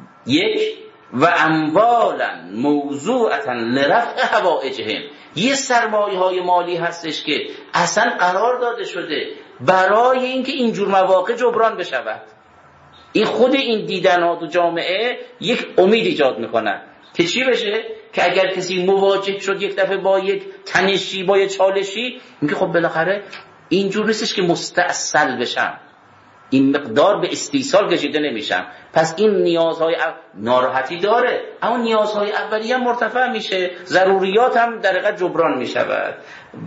یک و اموالا موضوعتا لرفع حوائجهم، یه سرمایه های مالی هستش که اصلا قرار داده شده برای اینکه اینجور مواقع جبران بشود. این خود این دیدنات و جامعه یک امید ایجاد میکنن که چی بشه؟ که اگر کسی مواجه شد یک دفعه با یک تنشی، با یک چالشی، میگه خب بالاخره اینجور نیستش که مستاصل بشم، این مقدار به استیصال کشیده نمیشم. پس این نیازهای ناراحتی داره، اما نیازهای اولیه مرتفع میشه، ضروریات هم در حقیقت جبران میشود.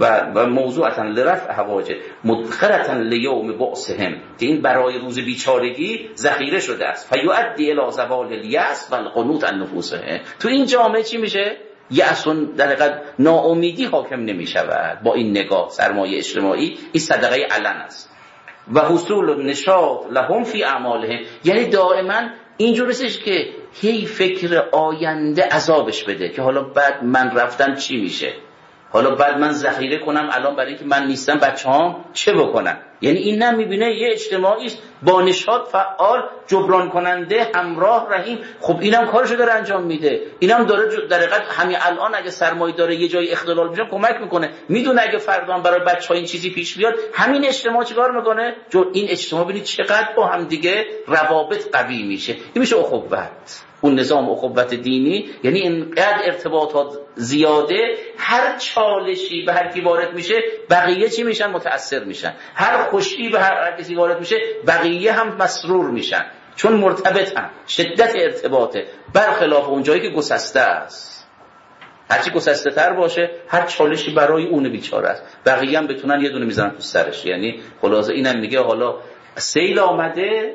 و موضوعا لرفع حوائج مدخرتا لیوم بؤسهم، که این برای روز بیچارگی ذخیره شده است. فیؤدی الی زوال الیأس والقنوط عن نفوسهم. تو این جامعه چی میشه؟ یأسون در حقیقت ناامیدی حاکم نمیشود. با این نگاه سرمایه اجتماعی این صدقه علن است. و حصول النشاط لهم فی اعمالهم، یعنی دائما اینجور نیستش که هی فکر آینده عذابش بده که حالا بعد من رفتم چی میشه، حالا بعد من ذخیره کنم الان برای اینکه من نیستم بچه‌هام چه بکنن. یعنی این نه میبینه یه اجتماعی است با نشاط، فعال، جبران کننده، همراه، رحیم. خب اینم کارشو داره انجام میده، اینم داره در حقیقت همین الان اگه سرمایه داره یه جای اختلال میشه کمک میکنه، میدونه اگه فردا برای بچه‌ها این چیزی پیش بیاد همین اجتماع چیکار میکنه؟ این اجتماع ببینید چقدر با هم دیگه روابط قوی میشه. این میشه اخوت. اون نظام اخوت دینی یعنی اینقدر ارتباطات زیاده، هر چالشی به هر کی وارد میشه بقیه چی میشن؟ متأثر میشن. هر خوشی به هر کسی وارد میشه بقیه هم مسرور میشن، چون مرتبطن، شدت ارتباطه، برخلاف اون جایی که گسسته است. هرچی گسسته تر باشه هر چالشی برای اون بیچاره است، بقیه هم بتونن یه دونه میزنن تو سرش. یعنی خلاصه اینم میگه حالا سیل آمده،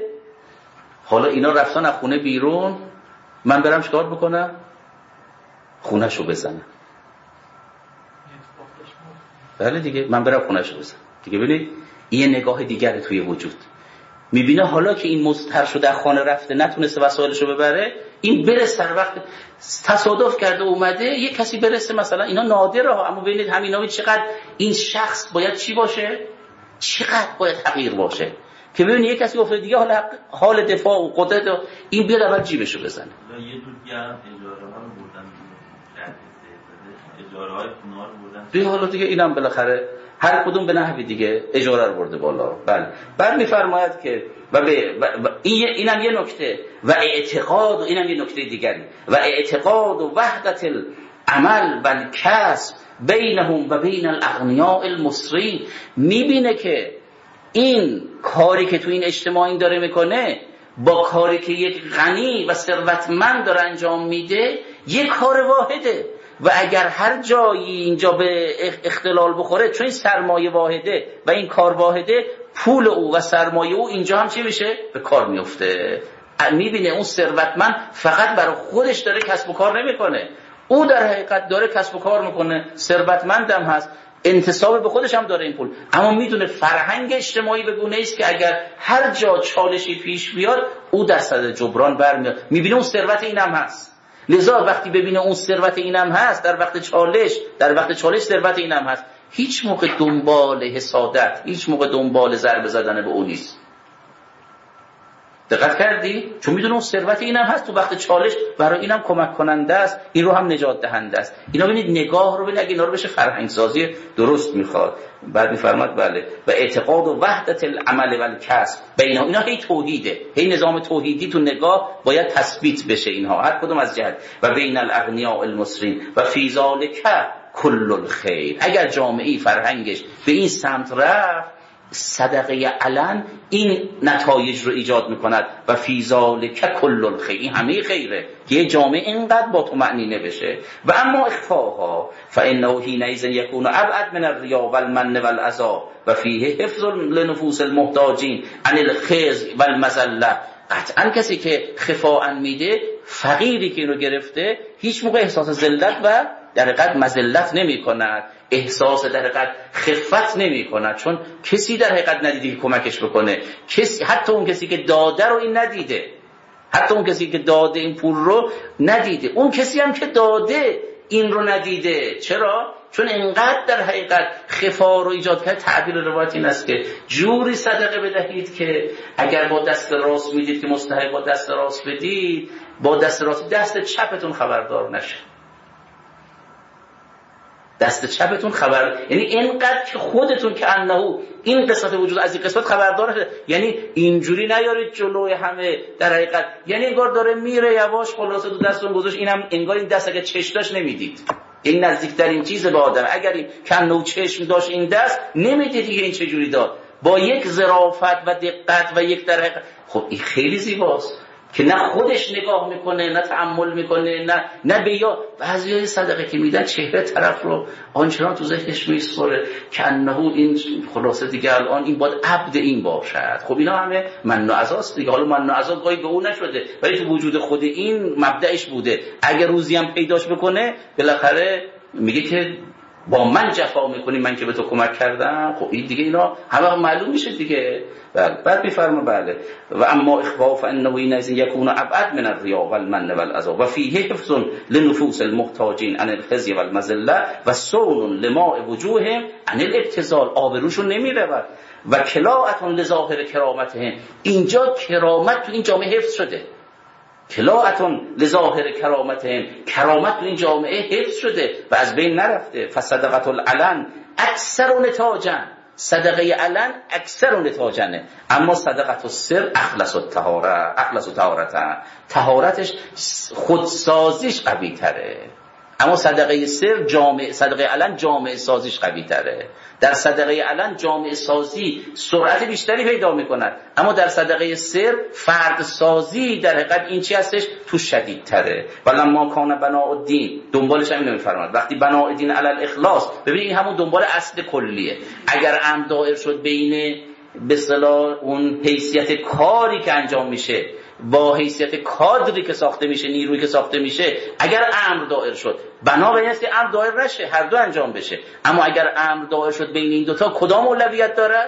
حالا اینا رفتن از خونه بیرون، من برم چیکار بکنم؟ خونه‌شو بزنم. بله دیگه، من برم خونه‌شو بزنم دیگه. ببینید این نگاه دیگره توی وجود. میبینه حالا که این مضطر شده خانه رفته، نتونسته وسایلشو ببره، این برسه در وقت تصادف کرده اومده یه کسی برسه، مثلا اینا نادره ها، اما ببینید همینا چقدر این شخص باید چی باشه؟ چقدر باید حقیر باشه که ببینید یه کسی افتاده دیگه حال دفاع و قدرت این بیاد اول جیبشو بزنه. یه جور دیگه اجاره ها رو بردن، اجاره های خونه ها رو بردن دیگه. حالا دیگه اینم بالاخره هر کدوم به نحوی دیگه اجاره رو برده بالا. بله. بعد میفرماید که اینم یه نکته و اعتقاد، و اینم یه نکته دیگری، و اعتقاد و وحدت العمل و الکسب بینهم و بین الاغنیاء المصرین. میبینه که این کاری که تو این اجتماع این داره میکنه با کاری که یک غنی و ثروتمند داره انجام میده یک کار واحده، و اگر هر جایی اینجا به اختلال بخوره، چون این سرمایه واحده و این کار واحده، پول او و سرمایه او اینجا هم چی میشه؟ به کار میفته. میبینه اون ثروتمند فقط برای خودش داره کسب و کار نمیکنه، او در حقیقت داره کسب و کار میکنه، ثروتمندم هست، انتصاب به خودش هم داره این پول، اما میدونه فرهنگ اجتماعی به گونه است که اگر هر جا چالشی پیش بیاد او در صدد جبران برمیاد. میبینه اون ثروت اینم هست، لذا وقتی ببینه اون ثروت اینم هست در وقت چالش ثروت اینم هست، هیچ موقع دنبال حسادت، هیچ موقع دنبال ضربه زدن به اون نیست. دقت کردی؟ چون میدونه اون ثروت اینم هست، تو وقت چالش برای اینم کمک کننده است، این رو هم نجات دهنده است. اینا ببینید نگاه رو ببینید، اگه اینا رو بشه فرهنگ سازی درست میخواد. بعد میفرماد بله و اعتقاد و وحدت العمل و الکسب بین اینا هی توحیده، هی نظام توحیدی تو نگاه باید تثبیت بشه اینها هر کدوم از جهت و بین الاغنیاء المسرین و فی ذلک کل الخیر. اگر جامعه فرهنگش به این سمت رفت، صدقه علن این نتایج رو ایجاد میکند و فی ذلک کل الخیر، این همه خیره که یه جامعه اینقدر با طمأنینه بشه. و اما اخفاها فانه حینئذ یکون ابعد من الریا والمن والاذى و فیه حفظ لنفوس المحتاجین عن الخزي والمذله. قطعا کسی که خفاء میده، فقیری که اینو گرفته، هیچ موقع احساس ذلت و در حقیقت مذلت نمی کند، احساس در حقیقت خفت نمی کند، چون کسی در حقیقت ندیده که کمکش بکنه. کسی، حتی اون کسی که داده رو این ندیده، حتی اون کسی که داده این پول رو ندیده، اون کسی هم که داده این رو ندیده. چرا؟ چون اینقدر در حقیقت خفا رو ایجاد کرد. تعبیر روایت این است که جوری صدقه بدهید که اگر با دست راست میدید که مستحق با دست راست بدید، با دست راست دست چپتون خبردار نشه. دست چپتون خبر، یعنی اینقدر که خودتون که انه این قسمت وجود از این قسمت خبردار، یعنی اینجوری نیارید جلوی همه در حقیقت، یعنی انگار داره میره یواش خلاصه تو دستون گذاشت، اینم انگار این دست اگه چشم داشت نمیدید. این نزدیکترین چیز به آدم. اگر این کنه چشم داشت این دست نمیدید دیگه این چه جوری داد، با یک ظرافت و دقت و یک در حقیقت. خب این خیلی زیباست که نه خودش نگاه میکنه، نه تأمل میکنه، نه به یا بعضیای صدقه که میدن چهره طرف رو آنچنان تو ذهنش میسپره که انه این خلاصه دیگه الان این باید عبد این باشد. خب اینا همه من و عزاست دیگه. حالا من و عزا گاهی به اون نشده، ولی تو وجود خود این مبدأش بوده. اگر روزی هم پیداش بکنه بالاخره میگه که با من جفا میکنی، من که به تو کمک کردم. خب این دیگه اینا همه معلوم میشه دیگه. بعد میفرما بله و اما اخفاء فانه حینئذ یکون ابعد من الریا والمن والاذى و فیه حفظ لنفوس المحتاجین عن الخزي والمذله و صون لماء وجوههم عن الابتذال. آبروشون نمیرود و کلاءة لظاهر کرامتهم. اینجا کرامت تو این جامعه حفظ شده، کلاءة لظاهر کرامتهم، کرامت تو این جامعه حفظ شده و از بین نرفته. فصدقة العلن اکثر نتاجا، صدقه علن اکثر نتاجنه، اما صدقه السر اخلص الطهاره، اخلص طهارته، طهارتش خودسازیش قوی تره. اما صدقه سر جامع، صدقه علن جامع سازیش قوی تره. در صدقه علن جامع سازی سرعت بیشتری پیدا میکند، اما در صدقه سر فرد سازی در حقیقت این چی هستش تو شدید تره. ولما کان بناء الدین، دنبالش هم اینو میفرماد وقتی بناء الدین علی الاخلاص. ببینید این همون دنبال اصل کلیه. اگر امر دایر شد بین به اصطلاح اون حیثیت کاری که انجام میشه با حیثیت کادری که ساخته میشه، نیرویی که ساخته میشه، اگر امر دایر شد، بنا به این است که امر دایر نشه، هر دو انجام بشه. اما اگر امر دایر شد بین این دوتا، کدام اولویت دارد؟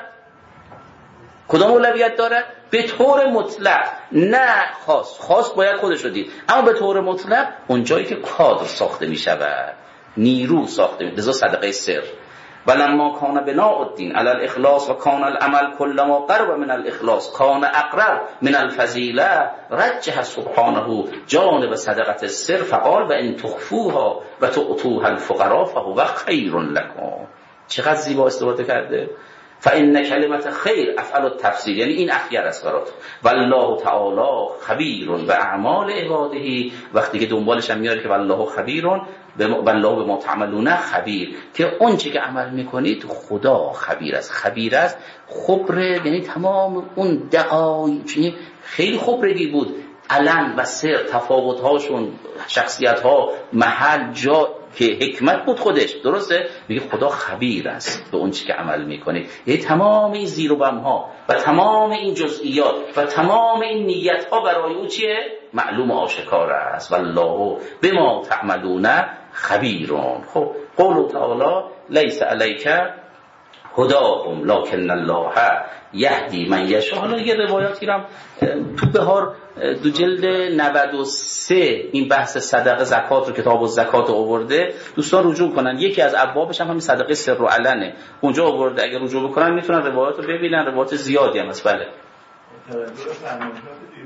کدام اولویت دارد؟ به طور مطلق نه خاص باید خودش رو دید، اما به طور مطلق اون جایی که کادر ساخته میشود، نیرو ساخته میشه. لذا صدقه سر ولما کان بناء الدین علی الاخلاص و کان العمل كلما قرب من الاخلاص کان اقرب من الفضیله رجح سبحانه جانب صدقه السر فقال و ان تخفوها و تؤتوها الفقراء فهو خیر لكم. چقدر زیبا استفاده کرده. فان کلمت خیر افعل التفسیر، یعنی این اخیر است برات. والله تعالی خبیر به اعمال عباده. وقتی که دنبالش هم میاره که والله خبیر، والله بما تعملون خبیر، که اون چی که عمل میکنید خدا خبیر است. خبیر است خبره، یعنی تمام اون دقایق خیلی خبرگی بود. علن و سر تفاوت هاشون، شخصیت ها، محل، جا که حکمت بود خودش. درسته؟ میگه خدا خبیر است به اون چی که عمل میکنید. یعنی تمام این زیر و بم ها و تمام این جزئیات و تمام این نیت ها برای او چیه؟ معلوم و آشکار است. والله بما تعملون خبیرون. خب قول تعالی لیس علیک هداهم لکن الله یهدی من یشاء. حالا یه روایاتی هم تو بهار دو جلد 93 این بحث صدقه زکات رو، کتاب الزکات رو آورده، دوستان رجوع کنن. یکی از ابوابش هم همین صدقه سر و علنه، اونجا آورده. اگر رجوع بکنن میتونن روایات رو ببینن، روایات زیادی هم هست. بله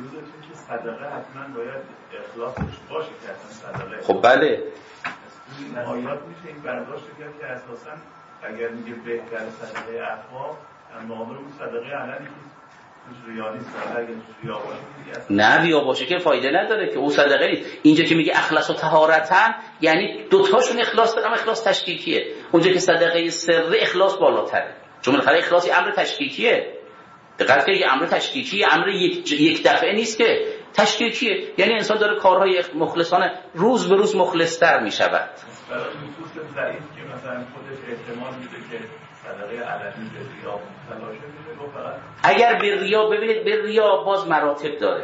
صدقه حتما باید اخلاصش باشه که اصلا صدقه. خب بله این آیات میشه این برداشت کرد که اساسا اگر میگه بهتر صدقه اخوا مقابل اون صدقه علنی که ریا نیست، اگر ریا باشه نه ریا باشه که فایده نداره که اون صدقه نیست. اینجا که میگه اخلاص و طهارتن یعنی دوتاشون اخلاص دارن، اخلاص تشکیکیه. اونجا که صدقه سر اخلاص بالاتره، چون بالاخره اخلاصی امر تشکیکیه. دقیقاً که امر تشکیکی امر یک دفعه نیست که تشکیکیه، یعنی انسان داره کارهای مخلصانه روز به روز مخلص‌تر میشود. برای نصوص ضعیف که مثلا خودش احتمال میده که صدقه علنی به ریا مبتلا میشه و فقط اگر به ریا، ببینید به ریا باز مراتب داره.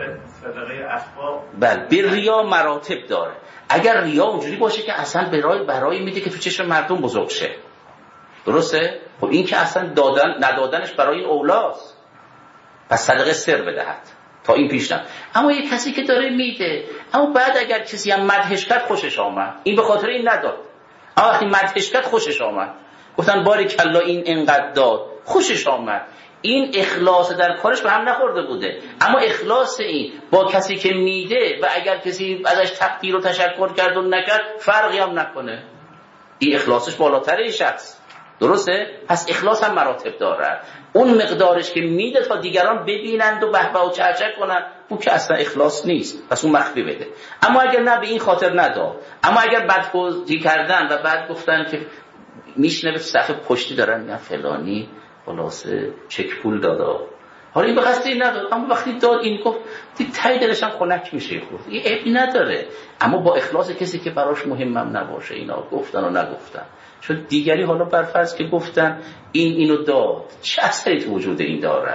صدقه اخفا بله به ریا مراتب داره. اگر ریا اونجوری باشه که اصلا برای میده که تو چشم مردم بزرگ شه، درسته؟ خب این که اصلا ندادنش برای این اولاست، پس صدقه سر بدهد تا این پیش نه. اما یک کسی که داره میده، اما بعد اگر کسی هم مدحش کرد خوشش آمد، این به خاطر این نداد، اما وقتی مدحش کرد خوشش آمد، گفتن باریکلا این اینقدر داد، خوشش آمد، این اخلاص در کارش به هم نخورده بوده. اما اخلاص این با کسی که میده و اگر کسی ازش تقدیر و تشکر کرد و نکرد فرقی هم نکنه، این اخلاصش بالاتره این شخص، درسته؟ پس اخلاص هم مراتب داره. اون مقدارش که میده تا دیگران ببینند و بهبه و چهچه کنند، اون که اصلا اخلاص نیست، پس اون مخفی بده. اما اگر نه به این خاطر نداد، اما اگر بدخوزی کردن و بعد گفتن که میشنوه صفحه پشتی دارن نه فلانی خلاصه چک پول دادا، حالا این به قصد این نداد، اما وقتی داد این گفت دی ته دلش هم خنک میشه، خود این عیبی نداره. اما با اخلاص کسی که براش مهمم نباشه، اینا گفتن و نگفتن، چون دیگری حالا برفرض که گفتن اینو داد، چه اثری تو وجود این داره؟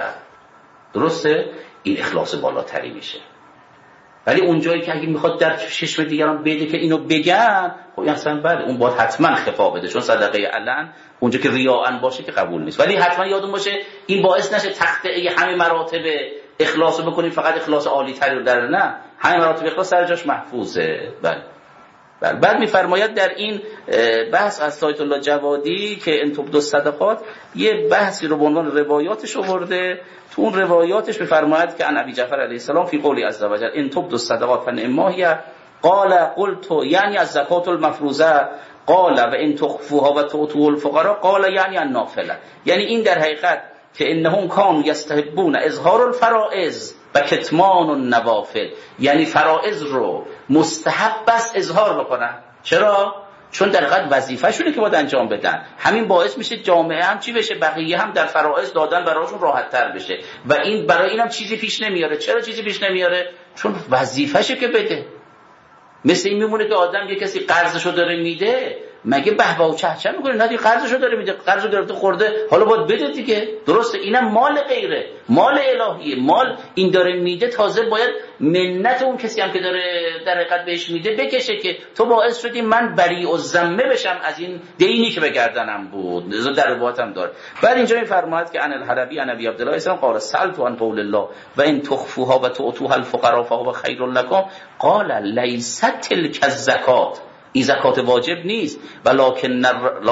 درسته؟ این اخلاص بالاتری میشه. ولی اونجایی که اگه میخواد در چشم دیگران بده که اینو بگن، خب اصلا بله اون باید حتما خفا بده، چون صدقه علن اونجا که ریاء باشه که قبول نیست. ولی حتما یادون باشه این باعث نشه تخته همه مراتب اخلاص رو بکنید فقط اخلاص عالی تری رو در، نه، همه مراتب اخلاص سر جاش محفوظه. بله. بعد میفرماید در این بحث از آیت الله جوادی که ان تبدوا الصدقات یه بحثی رو به عنوان روایاتش آورده. تو اون روایاتش میفرماید که عن ابی جعفر علیه السلام فی قولی عز وجل ان تبدوا الصدقات فنعما هی قال قلت یعنی الزکات المفروضه قال و ان تخفوها و تؤتوا الفقراء قال یعنی النافله. یعنی این در حقیقت که انهم کانوا یستحبون اظهار الفرائض و کتمان النوافل، یعنی فرائض رو مستحب است اظهار بکنن. چرا؟ چون در حقیقت وظیفه شونه که باید انجام بدن. همین باعث میشه جامعه هم چی بشه؟ بقیه هم در فرائض دادن براشون راحت تر بشه و این برای اینم چیزی پیش نمیاره. چرا چیزی پیش نمیاره؟ چون وظیفه‌شه که بده. مثل این میمونه که آدم یه کسی قرضشو داره میده، مگه بهبه و چهچه میکنه؟ نه، قرضشو داره میده، قرضو گرفته خورده، حالا باید بده دیگه. درسته؟ اینم مال غیره، مال الهیه، مال این داره میده، تازه باید منت اون کسی هم که داره در حقیقت بهش میده بکشه که تو باعث شدی من بری و ذمه بشم از این دینی که به گردنم بود. در روایتم داره. بعد اینجا میفرماید که ان الحلبی ان ابی عبدالله اسلام قال سألت عن قول الله و ان تخفوها و تؤتوها الفقراء فهو خیر لكم قال لیست تلک الزکات، این زکات واجب نیست، ولکن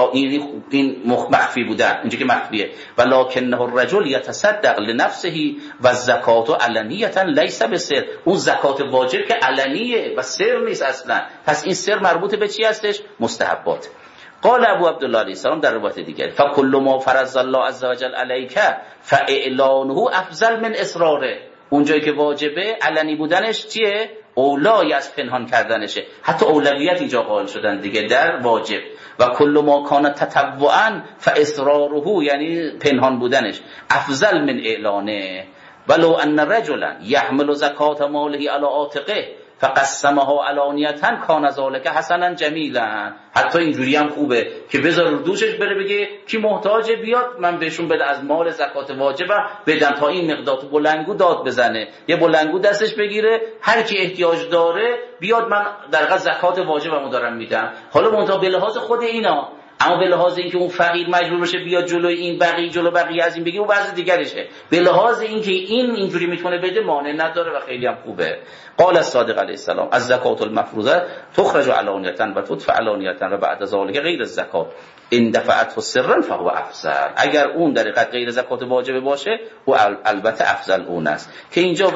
این مخفی بودن، اینجا که مخفیه، ولکنه الرجل یتصدق لنفسه و الزکات علنیه لیس بسر، اون زکات واجب که علنیه و سر نیست اصلا. پس این سر مربوط به چی هستش؟ مستحبات. قال ابو عبدالله علیه السلام در روایت دیگر فکل ما فرض الله عز وجل علیک فاعلانه افضل من اصراره، اونجایی که واجبه علنی بودنش چیه؟ اولای از پنهان کردنشه. حتی اولویت اینجا قائل شدن دیگه در واجب. و کل ما کان تطوعا فاصراره، یعنی پنهان بودنش افضل من اعلانه. ولو ان رجلا يحمل زکات ماله علی عاتقه فقسمها علانیه کان ذلک حسنا جمیلا. حتی اینجوری هم خوبه که بذار دوشش بره بگه کی محتاجه بیاد من بهشون بده از مال زکات واجبه بدم، تا این مقدار تو بلنگو داد بزنه، یه بلنگو دستش بگیره، هر کی احتیاج داره بیاد من در واقع زکات واجبمو دارم میدم. حالا منتها به لحاظ خود اینا، اما به لحاظ اینکه اون فقیر مجبور بشه بیاد جلوی این بقیه از این بگی، اون وضع دیگرشه. به لحاظ اینکه این اینجوری میتونه بده مانع نداره و خیلی هم خوبه. قال الصادق علیه السلام الزکات المفروضه تخرج علانیه و تدفع علانیه و بعد ذلك غیر الزکات ان دفعته سرا فهو افضل. اگر اون در حقیقت غیر زکات واجبه باشه و البته افضل اون است. که اینجا وقت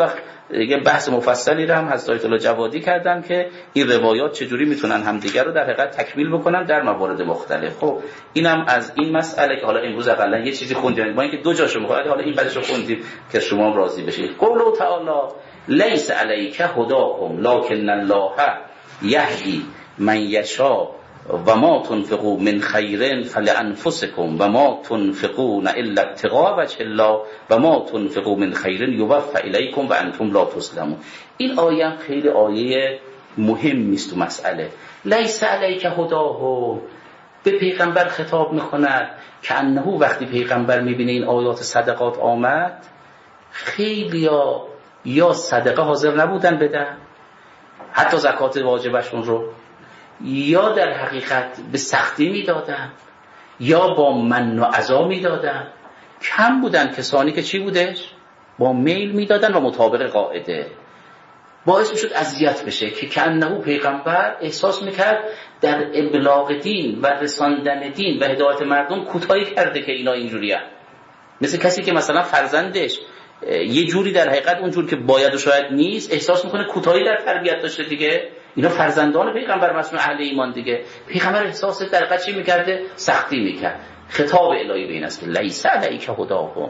یه بحث مفصلی رو هم حضرت آیت الله جوادی کردن که این روایات چجوری میتونن همدیگر رو در حقیقت تکمیل بکنن در موارد مختلف. خب اینم از این مسئله که حالا امروز حداقل یه چیزی خوندیم، ما اینکه دو جاشو میخواد حالا این بعدش رو خوندیم که شما هم راضی بشید. قوله تعالی لیس علیک هداهم لکن الله یهدی من یشاء و ما تنفقوا من خیر فلانفسکم و ما تنفقون الا ابتغاء وجه الله و ما تنفقوا من خیر یوفى الیکم و انتم لا تظلمون. این آیه خیلی آیه مهمی است تو مسئله. لیس علیک هداهم، به پیغمبر خطاب میکند که انه وقتی پیغمبر میبینه این آیات صدقات آمد، خیلی یا صدقه حاضر نبودن بدن، حتی زکات واجبشون رو، یا در حقیقت به سختی میدادن، یا با من و عزا میدادن. کم بودن کسانی که چی بودش؟ با میل میدادن و مطابق قاعده. باعث میشد اذیت بشه که کأنه پیغمبر احساس میکرد در ابلاغ دین و رساندن دین و هدایت مردم کوتاهی کرده که اینا اینجوریه. مثل کسی که مثلا فرزندش یه جوری در حقیقت اونجور که باید و شاید نیست، احساس میکنه کوتاهی در تربیت داشته دیگه. اینا فرزندان پیغمبر مسئول اهل ایمان دیگه. پیغمبر احساس در حقیقت چی میکرده؟ سختی میکرد. خطاب الهی به این است که لیس علیک هداهم،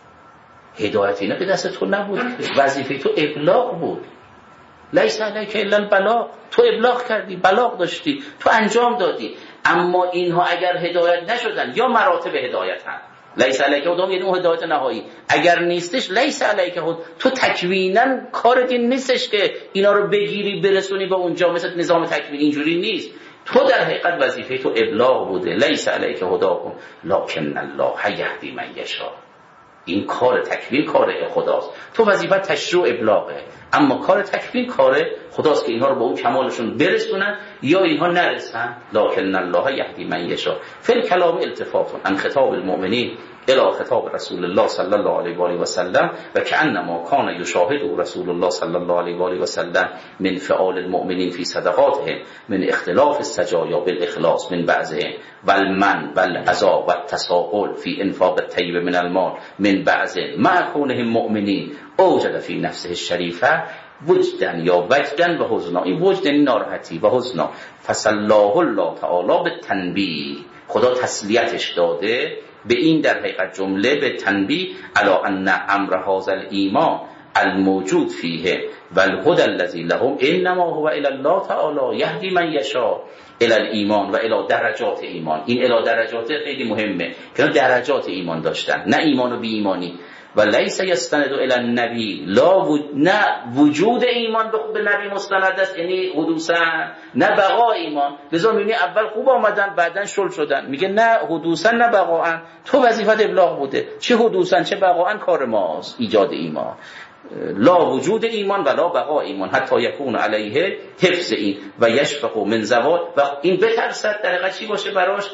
هدایت اینا به دست تو نبود، وظیفه تو ابلاغ بود. لیس علیک الا البلاغ، تو ابلاغ کردی، بلاغ داشتی، تو انجام دادی. اما اینها اگر هدایت نشدن، یا مراتب هدایتن، لیس علیک هداهم یعنی اون هدایت نهایی، اگر نیستش لیس علیک هداهم، تو تکویناً کار دین نیستش که اینا رو بگیری برسونی به اونجا، مثل نظام تکوین اینجوری نیست. تو در حقیقت وظیفه تو ابلاغ بوده. لیس علیک هداهم لکن الله یهدی من یشاء. این کار تکوین کار خداست، تو وظیفه تشریع و ابلاغه، اما کار تکوین کار خداست که اینها رو به اون کمالشون برسونن یا اینها نرسن. لکن الله یهدی من یشاء. فی الکلام التفات عن خطاب المؤمنین الى خطاب رسول الله صلی الله علیه و آله و سلم و کأنما کان یشاهد رسول الله صلی الله علیه و آله و سلم من فعال المؤمنین فی صدقاتهم من اختلاف السجایا بالاخلاص من بعضهم والمن والعزا والتساهل فی انفاق الطیب من المال من بعضهم مع کونهم مؤمنین اوجد فی نفسه الشریفه وجدن یا وجدن و حزنا. این وجدن این ناراحتی و حزنا. فصلاه الله تعالی به تنبیه، خدا تسلیتش داده به این در حقیقت جمله، به تنبیه علی ان امر هذا الایمان الموجود فیه والهدى الذی لهم انما هو الی الله تعالی یهدی من یشاء الی الایمان و الی درجات ایمان. این الی درجات خیلی مهمه که درجات ایمان داشتن، نه ایمان و بی ایمانی. و لیس یستند الی النبی، نه وجود ایمان به نبی مستند است، یعنی حدوثا، نه بقا ایمان. لذا میبینی اول خوب آمدن بعدن شل شدن. میگه نه حدوثا نه بقاً، تو وظیفت ابلاغ بوده، چه حدوثا چه بقاً کار ماست ایجاد ایمان. لا وجود ایمان و لا بقا ایمان حتی یکون علیه حفظ این و یشفق من زوال. و این بترسد در حقیقت چی باشه براش؟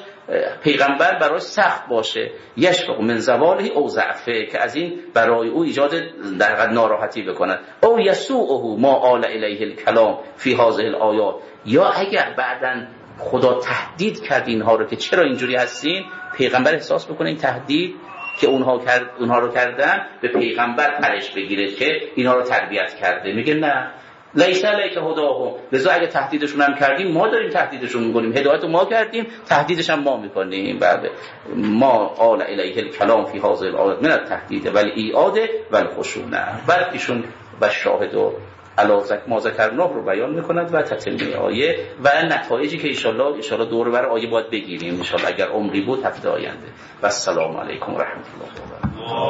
پیغمبر براش سخت باشه. یشفق من زواله او ضعفه، که از این برای او ایجاد در حقیقت ناراحتی بکنن. او یسوءه ما آل الیه الکلام فی هذه الآیات، یا اگر بعداً خدا تهدید کرد اینها رو که چرا اینجوری هستین، پیغمبر احساس بکنه این تهدید که اونها رو کردن به پیغمبر پرش بگیره که اینها رو تربیت کرده. میگه نه لیس علیک هداهم، لذا اگه تهدیدشون هم کردیم ما داریم تهدیدشون میکنیم، هدایت رو ما کردیم، تهدیدش هم ما میکنیم. بعد ما آل الیه الکلام فی هذه الآیات من التهدید والایعاد والخشونة. بعد ایشون و شاهد و علازک ما ذکرناه رو بیان میکند و تتمه آیه و نتایجی که انشالله دور بر آیه باید بگیریم انشالله اگر عمری بود هفته آینده. و السلام علیکم و رحمت الله و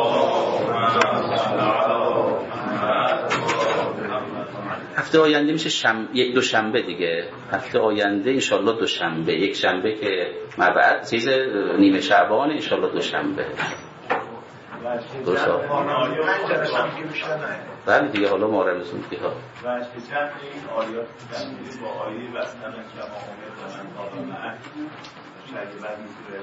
هفته آینده میشه دوشنبه دیگه. هفته آینده انشالله دوشنبه، یک شنبه که مبعد چیز نیمه شعبان، انشالله دوشنبه. بله دیگه، حالا ما رو رسون دیگه ها و شکر این آیات که با آیه وستن جمع آمد شاید بعد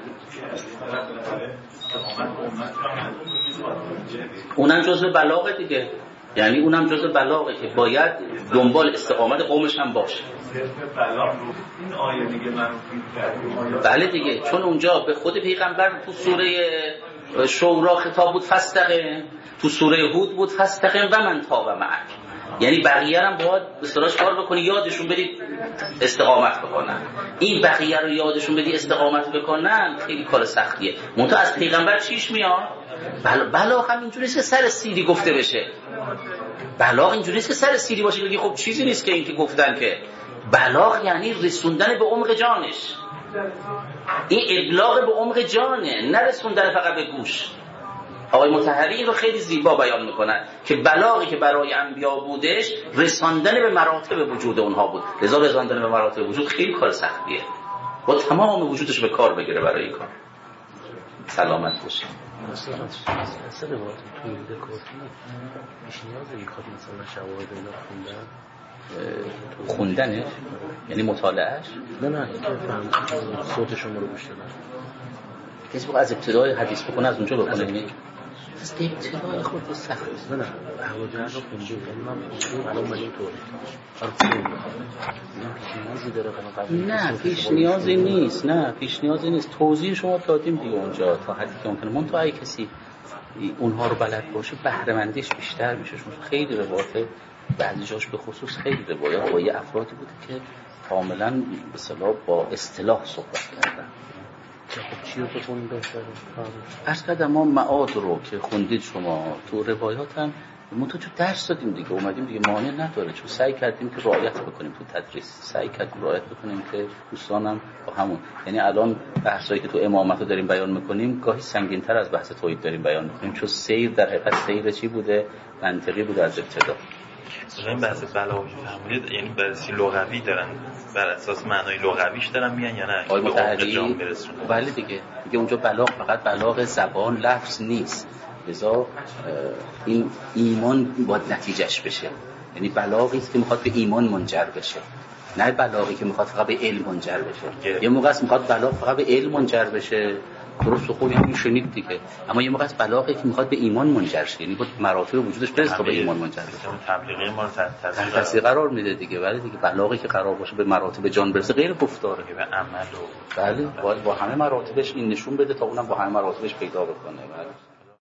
اونم جزء بلاغه دیگه، یعنی اونم جزء بلاغه که باید دنبال استقامت قومش هم باشه. این آیه دیگه من بله دیگه، چون اونجا به خود پیغمبر تو سوره شورا خطاب بود فاستقم، تو سوره هود بود فاستقم و من تاب معک. یعنی بقیه هم باید به صلاح کار بکنی، یادشون بدید استقامت بکنن. این بقیه رو یادشون بدی استقامت بکنن خیلی کار سختیه. منتها از پیغمبر چیش میاد؟ بلاغ هم اینجوری که سر سیری گفته بشه. بلاغ اینجوری که سر سیری باشه بگی خب چیزی نیست که این که گفتن، که بلاغ یعنی رسوندن به عمق جانش. این ابلاغ به عمق جانه، نه رسوندن فقط به گوش. آقای مطهری رو خیلی زیبا بیان میکنن که بلاغی که برای انبیا بودش رساندن به مراتب وجود اونها بود. لذا رساندن به مراتب وجود خیلی کار سختیه، با تمام وجودش به کار بگیره برای این کار. سلامت باشید. مثلا روایت تولیده کافی میشه نیاز میخواد مثلا شواهد اینا خوندنش یعنی مطالعهش؟ نه که فهم صوت شما رو گوش دادن. کسی از ابتدای حدیث بکنه از اونجا بکنه؟ اینه از ابتدای خود سخت. نه حواجه رو خونده، یعنی من خونده الان مجیم طوری نه پیش نیازی نیست. نه پیش نیازی نیست. توضیح شما دادیم دیگه اونجا تا حدی که ممکنه. من تو اگه کسی اونها رو بلد باشه بهره مندیش بیشتر میشه. خیلی روایت بعضی جاش به خصوص خیلی روایت با یه افرادی بوده که کاملا به اصطلاح با اصطلاح صحبت کردن. خب چی رو بخونیم بهتره؟ عرض کردم ما معاد رو که خوندید شما تو روایات هم ما تو درس دادیم دیگه، اومدیم دیگه، مانع نداره، چون سعی کردیم که رعایت بکنیم تو تدریس، سعی کردیم رعایت بکنیم که دوستانم با همون، یعنی الان بحثایی که تو امامت رو داریم بیان میکنیم گاهی سنگین‌تر از بحث توحید داریم بیان میکنیم، چون سیر در حقیقت سیر چی بوده؟ منطقی بوده از ابتدا. این بحث بلاغی فهمیدید یعنی بحثی لغوی دارن، بر اساس معنای لغویش دارن میگن یا نه؟ آقای مطهری بله دیگه اونجا بلاغ فقط بلاغ زبان لفظ نیست، لذا این ایمان باید نتیجهش بشه، یعنی بلاغی است که میخواد به ایمان منجر بشه، نه بلاغی که میخواد فقط به علم منجر بشه. یه موقع است میخواد بلاغ فقط به علم منجر بشه، درست و خوبی هم شنید دیگه، اما یه موقع است بلاغی که میخواد به ایمان منجر شه، یعنی با مراتب وجودش برسه تا به ایمان منجر بشه. تبلیغی ما رو تفسیر قرار میده دیگه، ولی دیگه بلاغی که قرار باشه به مراتب جان برسه غیر گفتاره که به عمل و بله باید با همه مراتبش این نشون بده تا اونم با همه مراتبش پیدا بکنه. بله